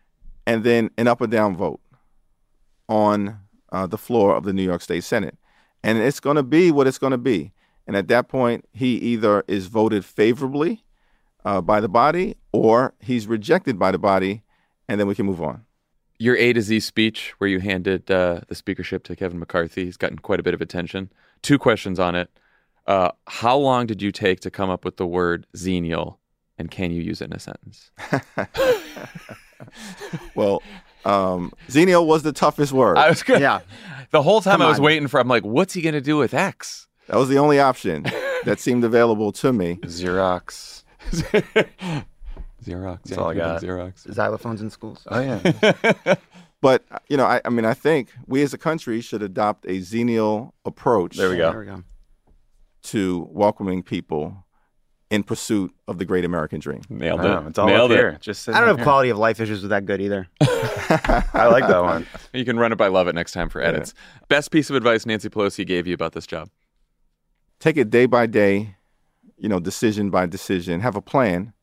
and then an up or down vote on uh, the floor of the New York State Senate. And it's going to be what it's going to be. And at that point, he either is voted favorably uh, by the body or he's rejected by the body, and then we can move on. Your A to Z speech where you handed uh, the speakership to Kevin McCarthy has gotten quite a bit of attention. Two questions on it. Uh, how long did you take to come up with the word xenial, and can you use it in a sentence? Well, um, xenial was the toughest word. I was gonna, Yeah. The whole time Come I was on. waiting for, I'm like, what's he going to do with X? That was the only option that seemed available to me. Xerox. Xerox. That's all I got. Xerox. Xylophones in schools. Oh, yeah. But, you know, I, I mean, I think we as a country should adopt a xenial approach There we go. There we go. to welcoming people in pursuit of the great American dream. Nailed Wow, it. it's all Nailed up it. here. Just I don't know if quality of life issues was that good either. I like that one. You can run it by Love It next time for edits. Best piece of advice Nancy Pelosi gave you about this job? Take it day by day, you know, decision by decision. Have a plan.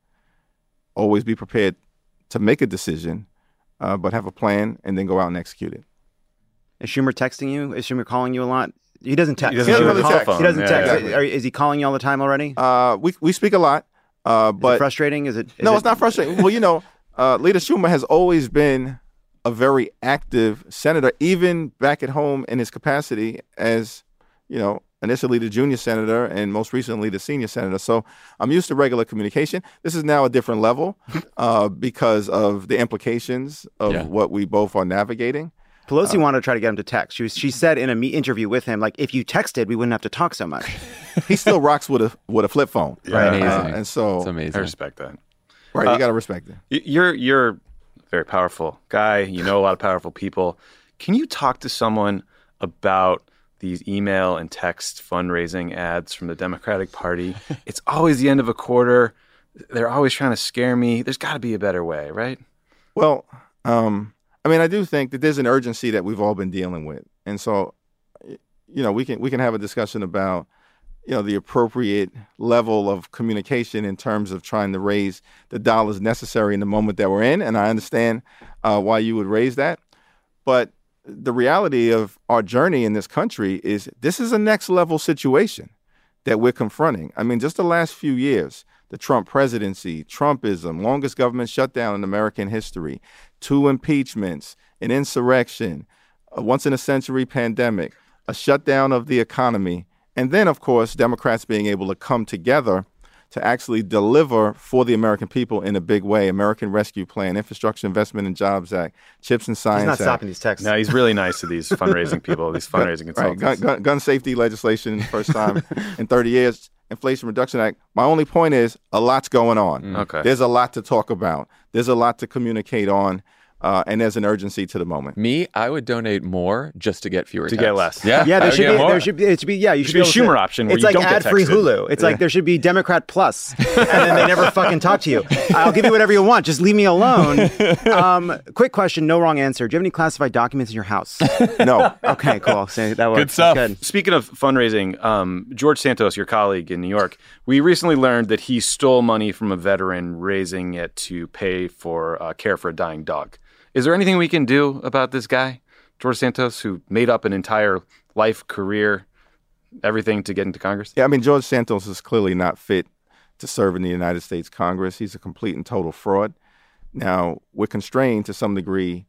Always be prepared to make a decision, uh, but have a plan and then go out and execute it. Is Schumer texting you? Is Schumer calling you a lot? He doesn't text. He doesn't have Schumer a calls- telephone. He doesn't Yeah, text. exactly. Are- Is he calling you all the time already? Uh, we we speak a lot, uh, Is it but frustrating? Is it? Is no, it- it's not frustrating. Well, you know, uh, Leader Schumer has always been a very active senator, even back at home in his capacity as, you know, initially the junior senator and most recently the senior senator. So I'm used to regular communication. This is now a different level uh, because of the implications of Yeah. what we both are navigating. Pelosi Uh, wanted to try to get him to text. She was, she said in a me- interview with him, like, if you texted, we wouldn't have to talk so much. He still rocks with a with a flip phone. Yeah. Amazing. Uh, and so, It's I amazing. respect that. right, Uh, you got to respect it. Y- You're you're a very powerful guy. You know a lot of powerful people. Can you talk to someone about these email and text fundraising ads from the Democratic Party? It's always the end of a quarter. They're always trying to scare me. There's got to be a better way, right? Well, um, I mean, I do think that there's an urgency that we've all been dealing with, and so, y- you know, we can we can have a discussion about, you know, the appropriate level of communication in terms of trying to raise the dollars necessary in the moment that we're in, and I understand uh, why you would raise that, but the reality of our journey in this country is this is a next level situation that we're confronting. I mean, just the last few years, the Trump presidency, Trumpism, longest government shutdown in American history, two impeachments, an insurrection, a once-in-a-century pandemic, a shutdown of the economy, and then, of course, Democrats being able to come together to actually deliver for the American people in a big way. American Rescue Plan, Infrastructure Investment and Jobs Act, CHIPS and Science He's not Act. stopping these texts. No, he's really nice to these fundraising people, these fundraising Right, consultants. gun, gun, gun safety legislation, first time in thirty years. Inflation Reduction Act. My only point is a lot's going on. Okay. There's a lot to talk about. There's a lot to communicate on, uh, and there's an urgency to the moment. Me, I would donate more just to get fewer To texts. get less. Yeah, Yeah, I there would should get be. more. There should be. It should be. Yeah, you Should should be a able to- Schumer option where It's you like don't get ad-free texted. Hulu. It's like there should be Democrat Plus, and then they never fucking talk to you. I'll give you whatever you want. Just leave me alone. Um, quick question, no wrong answer. Do you have any classified documents in your house? No. Okay, cool. So that works. Good stuff. Good. Speaking of fundraising, um, George Santos, your colleague in New York, we recently learned that he stole money from a veteran, raising it to pay for uh, care for a dying dog. Is there anything we can do about this guy, George Santos, who made up an entire life, career, everything to get into Congress? Yeah, I mean, George Santos is clearly not fit to serve in the United States Congress. He's a complete and total fraud. Now, we're constrained to some degree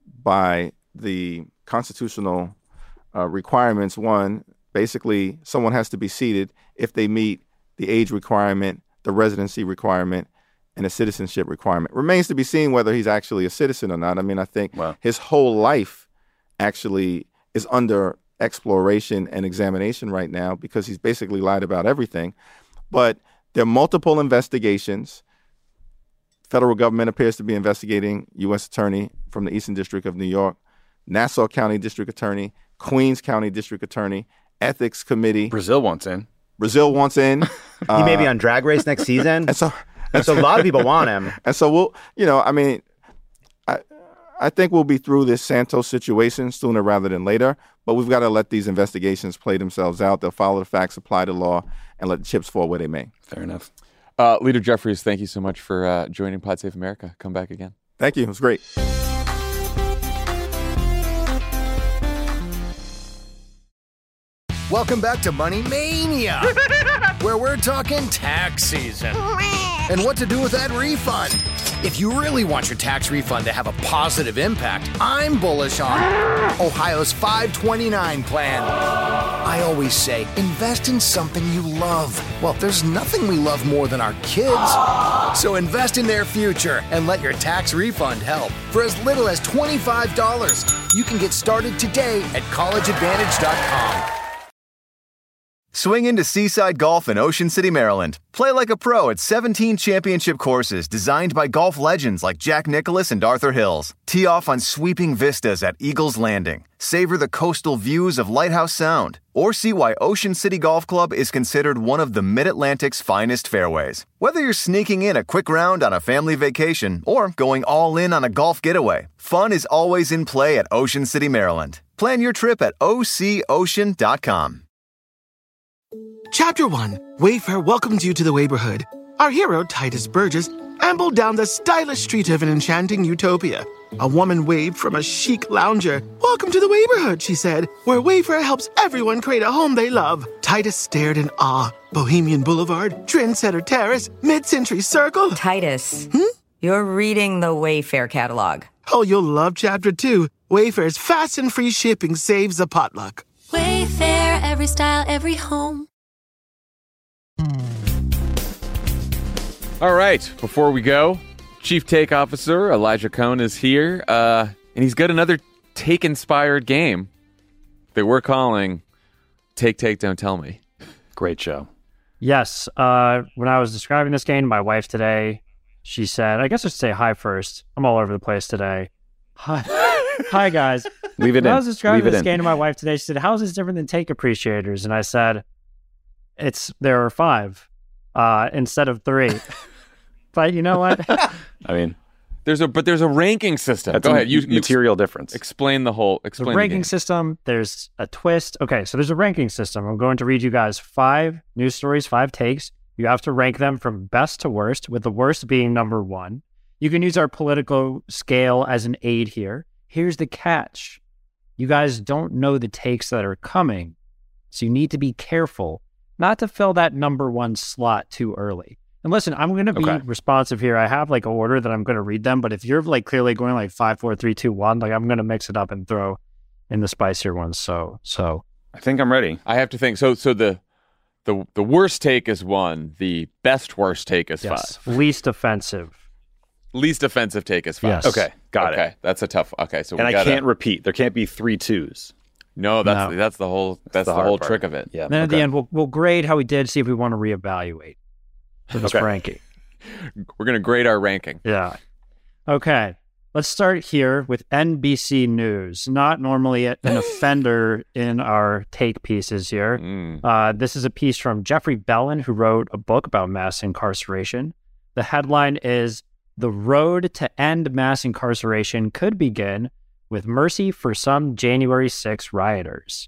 by the constitutional uh, requirements. One, basically, someone has to be seated if they meet the age requirement, the residency requirement, and a citizenship requirement. Remains to be seen whether he's actually a citizen or not. I mean, I think Wow. his whole life actually is under exploration and examination right now because he's basically lied about everything. But there are multiple investigations. Federal government appears to be investigating U S Attorney from the Eastern District of New York, Nassau County District Attorney, Queens County District Attorney, Ethics Committee. Brazil wants in. Brazil wants in. He may be on Drag Race next season. And so, And so a lot of people want him. And so we'll, you know, I mean, I I think we'll be through this Santos situation sooner rather than later, but we've got to let these investigations play themselves out. They'll follow the facts, apply the law, and let the chips fall where they may. Fair enough. Uh, Leader Jeffries, thank you so much for uh, joining Pod Save America. Come back again. Thank you. It was great. Welcome back to Money Mania, where we're talking tax season and what to do with that refund. If you really want your tax refund to have a positive impact, I'm bullish on Ohio's five twenty-nine plan. I always say, invest in something you love. Well, there's nothing we love more than our kids. So invest in their future and let your tax refund help. For as little as twenty-five dollars, you can get started today at college advantage dot com. Swing into Seaside Golf in Ocean City, Maryland. Play like a pro at seventeen championship courses designed by golf legends like Jack Nicklaus and Arthur Hills. Tee off on sweeping vistas at Eagles Landing. Savor the coastal views of Lighthouse Sound. Or see why Ocean City Golf Club is considered one of the Mid-Atlantic's finest fairways. Whether you're sneaking in a quick round on a family vacation or going all in on a golf getaway, fun is always in play at Ocean City, Maryland. Plan your trip at O C ocean dot com. Chapter one. Wayfair welcomes you to the neighborhood. Our hero, Titus Burgess, ambled down the stylish street of an enchanting utopia. A woman waved from a chic lounger. "Welcome to the neighborhood," she said, "where Wayfair helps everyone create a home they love." Titus stared in awe. Bohemian Boulevard, Trendsetter Terrace, Mid-Century Circle. Titus, hmm? You're reading the Wayfair catalog. Oh, you'll love Chapter two. Wayfair's fast and free shipping saves a potluck. Wayfair, every style, every home. All right, before we go, Chief Take Officer Elijah Cohn is here, uh, and he's got another take-inspired game that we're calling Take, Take, Don't Tell Me. Great show. Yes, uh, when I was describing this game to my wife today, she said, I guess I should say hi first. I'm all over the place today. Hi, hi guys. Leave it when in. I was describing Leave this it game in. to my wife today, she said, how is this different than Take Appreciators? And I said, it's there are five uh, instead of three. But you know what? I mean, there's a but there's a ranking system. That's Go a ahead. You, you material difference. Explain the whole. Explain the the ranking game. system. There's a twist. Okay, so there's a ranking system. I'm going to read you guys five news stories, five takes. You have to rank them from best to worst, with the worst being number one. You can use our political scale as an aid here. Here's the catch: you guys don't know the takes that are coming, so you need to be careful not to fill that number one slot too early. And listen, I'm going to be Okay. responsive here. I have like an order that I'm going to read them, but if you're like clearly going like five, four, three, two, one, like I'm going to mix it up and throw in the spicier ones. So, so I think I'm ready. I have to think. So, so the the the worst take is one. The best worst take is yes, five. least offensive. Least offensive take is five. Yes. Okay, got okay, it. that's a tough. Okay, so And we I gotta, can't repeat. There can't be three twos. No, that's No. that's the whole that's, the the, hard whole part. trick of it. Yeah. Then at the okay. end, we'll we'll grade how we did, see if we want to reevaluate for this Okay. ranking. We're gonna grade our ranking. Yeah. Okay. Let's start here with N B C News. Not normally an offender in our take pieces here. Mm. Uh, this is a piece from Jeffrey Bellin, who wrote a book about mass incarceration. The headline is, "The road to end mass incarceration could begin with mercy for some January sixth rioters."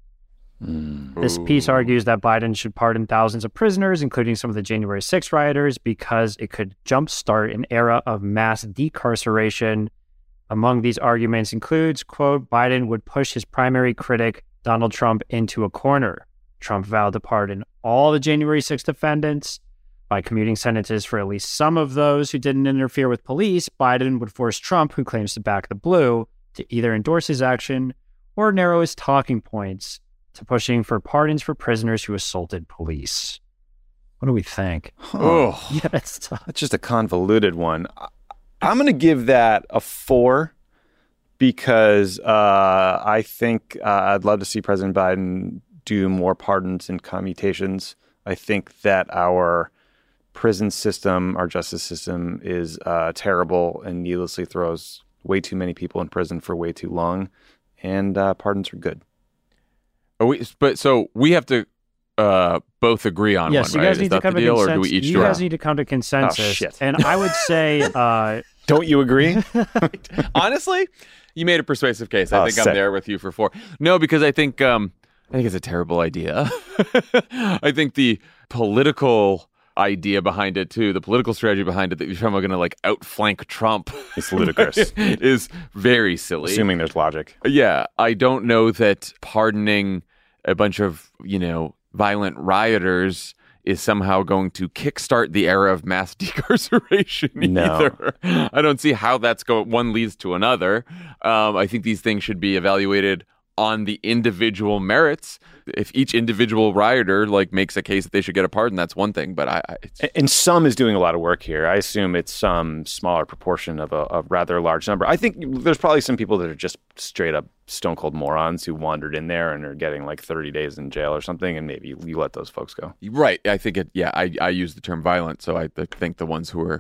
This piece Ooh. argues that Biden should pardon thousands of prisoners, including some of the January sixth rioters, because it could jumpstart an era of mass decarceration. Among these arguments includes, quote, Biden would push his primary critic, Donald Trump, into a corner. Trump vowed to pardon all the January sixth defendants. By commuting sentences for at least some of those who didn't interfere with police, Biden would force Trump, who claims to back the blue, to either endorse his action or narrow his talking points to pushing for pardons for prisoners who assaulted police. What do we think? Oh, Yeah, it's tough. that's just a convoluted one. I- I'm going to give that a four because uh, I think uh, I'd love to see President Biden do more pardons and commutations. I think that our prison system, our justice system is uh, terrible and needlessly throws way too many people in prison for way too long, and uh, pardons are good. Are we, but so we have to uh, both agree on Yes, one, you right? guys Is need to that the come to deal, or consensus. do we each you do guys our- need to come to consensus. Oh, shit. And I would say, uh, Don't you agree? Honestly, you made a persuasive case. I Oh, think sick. I'm there with you for four. No, because I think um, I think it's a terrible idea. I think the political idea behind it too, the political strategy behind it, that you're going to like outflank Trump, It's ludicrous. is very silly. Assuming there's logic. Yeah, I don't know that pardoning a bunch of, you know, violent rioters is somehow going to kickstart the era of mass decarceration No. either. I don't see how that's going. One leads to another. Um, I think these things should be evaluated on the individual merits. If each individual rioter like makes a case that they should get a pardon, that's one thing. But I, I it's... and some is doing a lot of work here. I assume it's some smaller proportion of a, a rather large number. I think there's probably some people that are just straight up stone cold morons who wandered in there and are getting like thirty days in jail or something, and maybe you let those folks go. Right. I think it. Yeah. I, I use the term violent, so I think the ones who were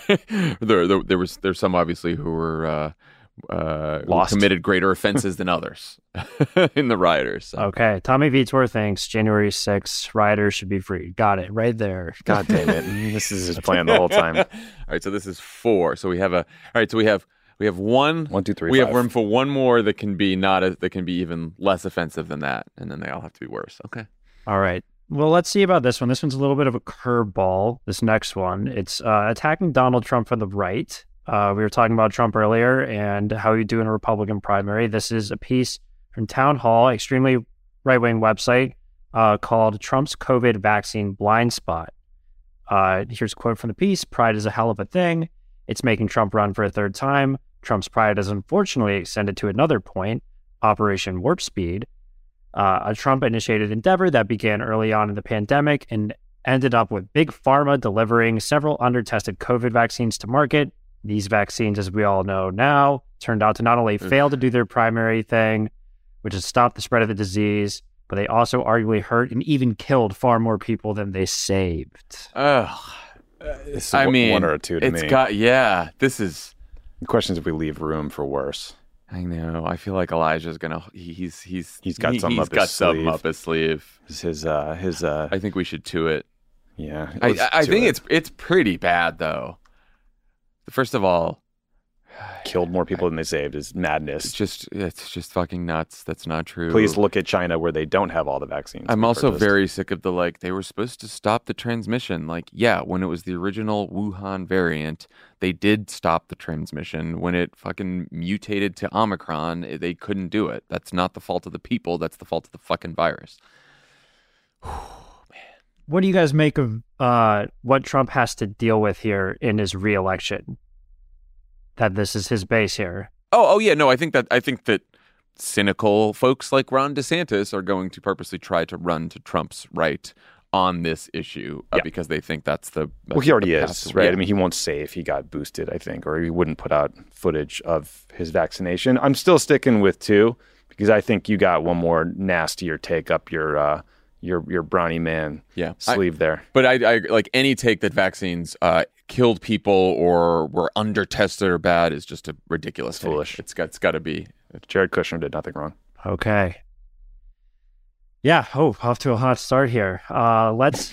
there, there there was there's some obviously who were. Uh, uh, Lost. committed greater offenses than others in the rioters. So. Okay, Tommy Vitor thinks January sixth rioters should be free. Got it right there. God damn it! This is his plan the whole time. All right, so this is four. So we have a. All right, so we have we have one, one, two, three. We five. have room for one more that can be not a, that can be even less offensive than that, and then they all have to be worse. Okay. All right. Well, let's see about this one. This one's a little bit of a curveball. This next one, it's uh, attacking Donald Trump from the right. Uh, we were talking about Trump earlier and how you do in a Republican primary. This is a piece from Town Hall, extremely right-wing website uh, called Trump's COVID Vaccine Blind Spot. Uh, here's a quote from the piece. Pride is a hell of a thing. It's making Trump run for a third time. Trump's pride has unfortunately extended to another point, Operation Warp Speed, uh, a Trump-initiated endeavor that began early on in the pandemic and ended up with Big Pharma delivering several under-tested COVID vaccines to market. These vaccines, as we all know now, turned out to not only fail to do their primary thing, which is stop the spread of the disease, but they also arguably hurt and even killed far more people than they saved. Ugh. It's I a, mean, one or a two to it's me. got yeah. This is the question is if we leave room for worse. I know. I feel like Elijah's gonna. He, he's he's he's got he, something he's up got his something sleeve. up his sleeve. His his uh, his. Uh, I think we should to it. Yeah, I, let's I, I do think it. it's it's pretty bad though. First of all, killed more people than they saved is madness. It's just it's just fucking nuts. That's not true. Please look at China where they don't have all the vaccines. I'm we also purchased. very sick of the like they were supposed to stop the transmission. Like, yeah, when it was the original Wuhan variant, they did stop the transmission. When it fucking mutated to Omicron, they couldn't do it. That's not the fault of the people. That's the fault of the fucking virus. What do you guys make of uh, what Trump has to deal with here in his reelection? That this is his base here. Oh, oh yeah, no, I think that I think that cynical folks like Ron DeSantis are going to purposely try to run to Trump's right on this issue uh, Yeah. because they think that's the that's Well, he already the is, path to- right? yeah. I mean, he won't say if he got boosted, I think, or he wouldn't put out footage of his vaccination. I'm still sticking with two because I think you got one more nastier take up your uh, your your brawny man yeah. sleeve I, there. But I, I like any take that vaccines uh, killed people or were under tested or bad is just a ridiculous, take. Foolish. It's got it's got to be. Jared Kushner did nothing wrong. Okay. Yeah. Oh, off to a hot start here. Uh, let's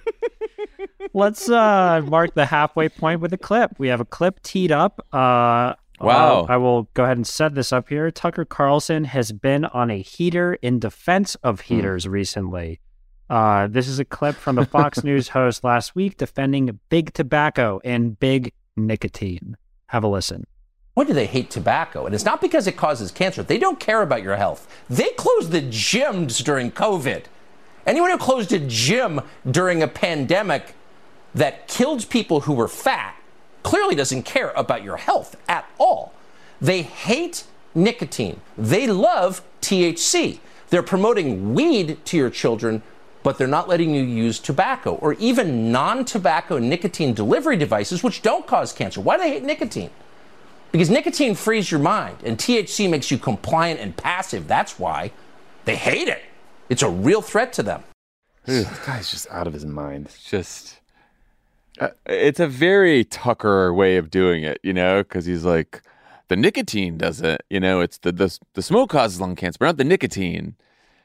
let's uh, mark the halfway point with a clip. We have a clip teed up. Uh, Wow. uh, I will go ahead and set this up here. Tucker Carlson has been on a heater in defense of heaters recently. Uh, this is a clip from the Fox News host last week defending big tobacco and big nicotine. Have a listen. Why do they hate tobacco? And it's not because it causes cancer. They don't care about your health. They closed the gyms during COVID. Anyone who closed a gym during a pandemic that killed people who were fat clearly doesn't care about your health at all. They hate nicotine. They love T H C. They're promoting weed to your children, but they're not letting you use tobacco or even non-tobacco nicotine delivery devices, which don't cause cancer. Why do they hate nicotine? Because nicotine frees your mind, and T H C makes you compliant and passive. That's why they hate it. It's a real threat to them. This guy's just out of his mind. It's just. Uh, it's a very Tucker way of doing it, you know, because he's like, the nicotine doesn't, you know, it's the, the the smoke causes lung cancer, but not the nicotine.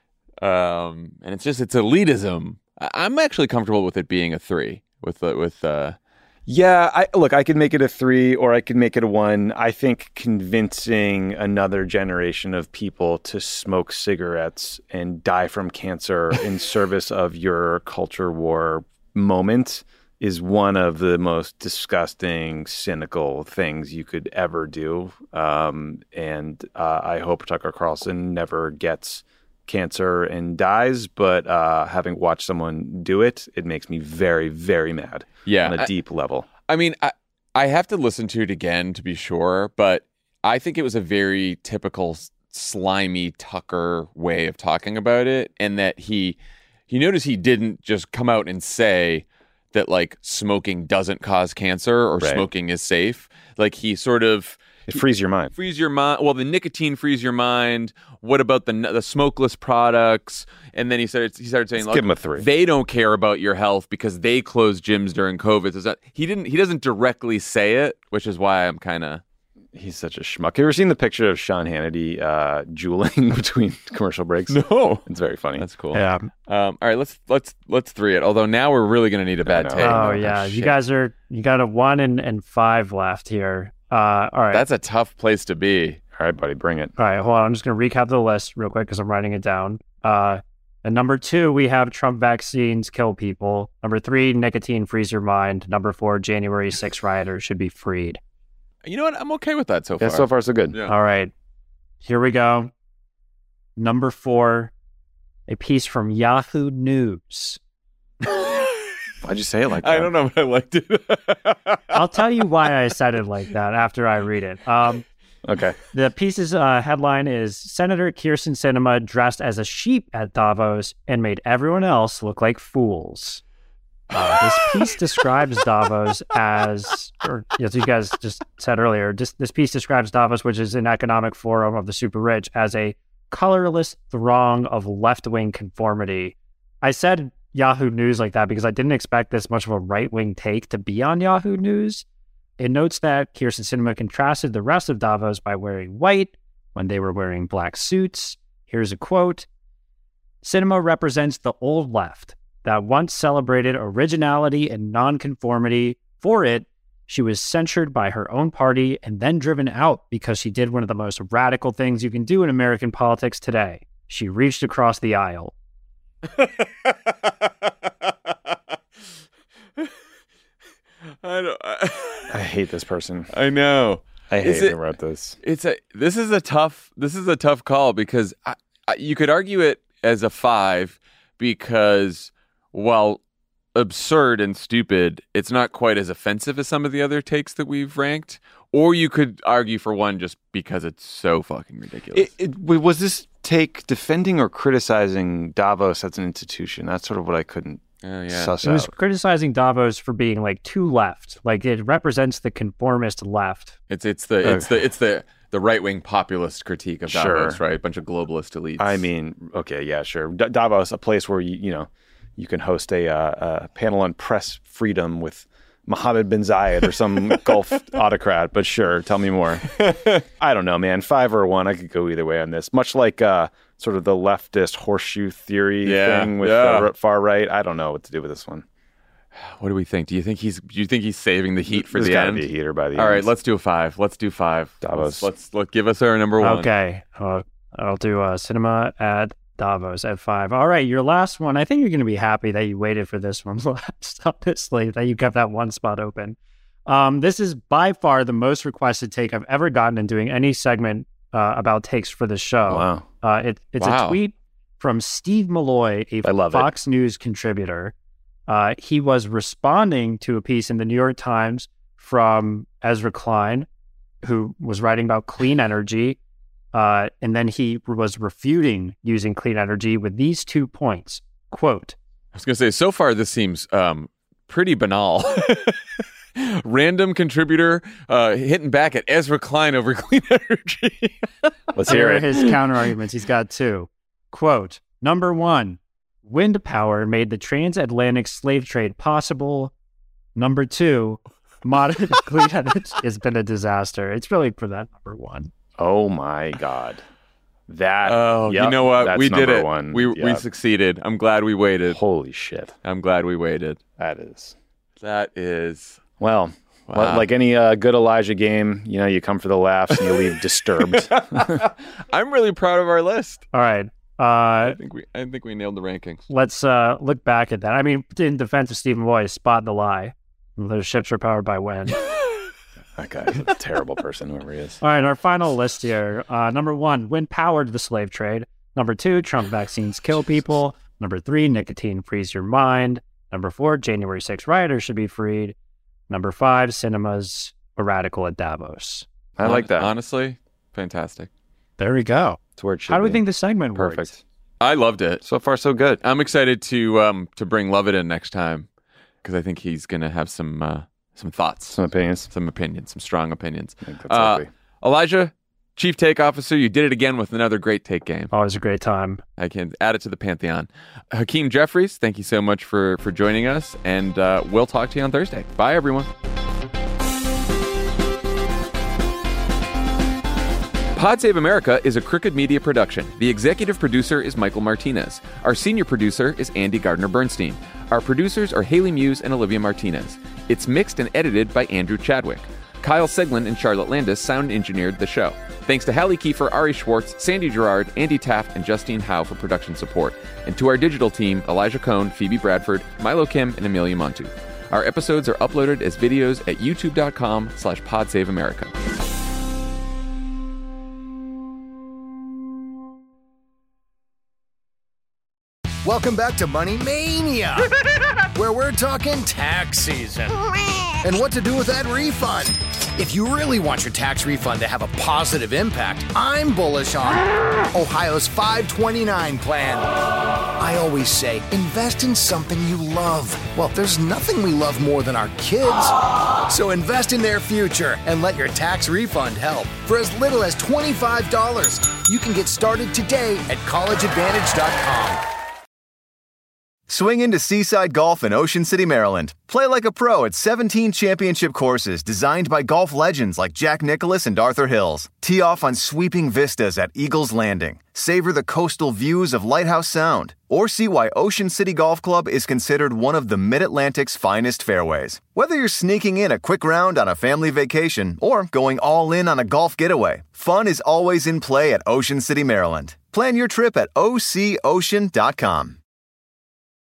Um, and it's just, it's elitism. I, I'm actually comfortable with it being a three with, uh, with, uh, Yeah, I look, I could make it a three or I could make it a one. I think convincing another generation of people to smoke cigarettes and die from cancer in service of your culture war moment is one of the most disgusting, cynical things you could ever do. Um, and uh, I hope Tucker Carlson never gets cancer and dies, but uh, having watched someone do it, it makes me very, very mad. Yeah, on a I, deep level. I mean, I, I have to listen to it again to be sure, but I think it was a very typical slimy Tucker way of talking about it, and that he he noticed he didn't just come out and say that like smoking doesn't cause cancer or Right. smoking is safe. Like he sort of It frees your mind. frees your mind. Well, the nicotine frees your mind. What about the the smokeless products? And then he started he started saying, Let's "Look, give him a three." They don't care about your health because they closed gyms during COVID." So that, he didn't. He doesn't directly say it, which is why I'm kind of. He's such a schmuck. You ever seen the picture of Sean Hannity uh, jeweling between commercial breaks? No, it's very funny. That's cool. Yeah. Um, all right, let's let's let's three it. Although now we're really going to need a bad take. Oh yeah, you guys are you got a one and, and five left here. Uh, all right, That's a tough place to be. All right, buddy, bring it. all right. Hold on, I'm just gonna recap the list real quick because I'm writing it down. Uh, at number two, we have Trump vaccines kill people. Number three, nicotine frees your mind. Number four, January sixth rioters should be freed. You know what? I'm okay with that so Yeah, far. so far so good. Yeah. All right, here we go. Number four, a piece from Yahoo News. Why'd you say it like that? I don't know, but I liked it. I'll tell you why I said it like that after I read it. Um, Okay. The piece's uh, headline is Senator Kyrsten Sinema dressed as a sheep at Davos and made everyone else look like fools. Uh, this piece describes Davos as, or as you guys just said earlier, just, this piece describes Davos, which is an economic forum of the super rich, as a colorless throng of left-wing conformity. I said Yahoo News like that because I didn't expect this much of a right-wing take to be on Yahoo News. It notes that Kyrsten Sinema contrasted the rest of Davos by wearing white when they were wearing black suits. Here's a quote. Sinema represents the old left that once celebrated originality and nonconformity. For it, she was censured by her own party and then driven out because she did one of the most radical things you can do in American politics today. She reached across the aisle. I don't. I, I hate this person. I know. I hate Is it- who wrote this. It's a. This is a tough. This is a tough call because I, I, you could argue it as a five because while absurd and stupid, it's not quite as offensive as some of the other takes that we've ranked. Or you could argue for one just because it's so fucking ridiculous. It, it, wait, was this take defending or criticizing Davos as an institution? That's sort of what I couldn't Oh, yeah. suss It was out. criticizing Davos for being like too left. Like it represents the conformist left. It's it's the it's the it's the the right wing populist critique of Davos, Sure. right? A bunch of globalist elites. I mean, okay, yeah, sure. D- Davos, a place where you you know you can host a, uh, a panel on press freedom with Mohammed bin Zayed or some Gulf autocrat. But sure, tell me more. I don't know, man. Five or one, I could go either way on this. Much like uh, sort of the leftist horseshoe theory Yeah, thing with yeah. the far right. I don't know what to do with this one. What do we think? Do you think he's do you think he's saving the heat for There's the gotta end? be a heater by the All end. right, let's do a five. Let's do five. Davos. Let's let's, let's give us our number one. Okay. Uh, I'll do uh, Cinema at Davos at five. All right, your last one. I think you're going to be happy that you waited for this one last, honestly, that you kept that one spot open. Um, this is by far the most requested take I've ever gotten in doing any segment uh, about takes for the show. Wow. Uh, it, it's Wow. a tweet from Steve Malloy, a I love it. Fox News contributor. Uh, he was responding to a piece in the New York Times from Ezra Klein, who was writing about clean energy. Uh, and then he was refuting using clean energy with these two points. Quote, I was going to say, so far this seems um, pretty banal. Random contributor uh, hitting back at Ezra Klein over clean energy. Let's here hear are it. his counter arguments. He's got two. Quote, number one, wind power made the transatlantic slave trade possible. Number two, modern clean energy has been a disaster. It's really for that number one. Oh my God. That. Oh, yep, you know what? that's We did number it. One. We we Yep. succeeded. I'm glad we waited. Holy shit. I'm glad we waited. That is. That is. Well, Wow. well, like any uh, good Elijah game, you know, you come for the laughs and you leave disturbed. I'm really proud of our list. All right. I Uh, think we I think we nailed the rankings. let's uh, look back at that. I mean, in defense of Stephen Boy, spot the lie. Those ships are powered by wind. That guy's a terrible person, whoever he is. All right, our final list here. Uh, number one, wind powered the slave trade. Number two, Trump vaccines kill people. Number three, nicotine frees your mind. Number four, January sixth rioters should be freed. Number five, cinemas are radical at Davos. I like that. Honestly, fantastic. There we go. That's where it should How do we be. think the segment worked? Perfect. I loved it. So far, so good. I'm excited to um to bring Lovett in next time because I think he's gonna have some uh, some thoughts, some opinions, some opinions, some strong opinions. I think that's Uh, likely. Elijah, Chief Take Officer, you did it again with another great take game. Always a great time. I can add it to the pantheon. Hakeem Jeffries, thank you so much for for joining us, and uh, we'll talk to you on Thursday. Bye, everyone. Pod Save America is a Crooked Media production. The executive producer is Michael Martinez. Our senior producer is Andy Gardner-Bernstein. Our producers are Haley Muse and Olivia Martinez. It's mixed and edited by Andrew Chadwick. Kyle Seglin and Charlotte Landis sound engineered the show. Thanks to Hallie Kiefer, Ari Schwartz, Sandy Gerard, Andy Taft, and Justine Howe for production support. And to our digital team, Elijah Cohn, Phoebe Bradford, Milo Kim, and Amelia Montu. Our episodes are uploaded as videos at youtube.com slash podsaveamerica. Welcome back to Money Mania, where we're talking tax season and what to do with that refund. If you really want your tax refund to have a positive impact, I'm bullish on Ohio's five twenty-nine plan. I always say, invest in something you love. Well, there's nothing we love more than our kids. So invest in their future and let your tax refund help. For as little as twenty-five dollars, you can get started today at college advantage dot com. Swing into Seaside Golf in Ocean City, Maryland. Play like a pro at seventeen championship courses designed by golf legends like Jack Nicklaus and Arthur Hills. Tee off on sweeping vistas at Eagles Landing. Savor the coastal views of Lighthouse Sound. Or see why Ocean City Golf Club is considered one of the Mid-Atlantic's finest fairways. Whether you're sneaking in a quick round on a family vacation or going all in on a golf getaway, fun is always in play at Ocean City, Maryland. Plan your trip at O C ocean dot com.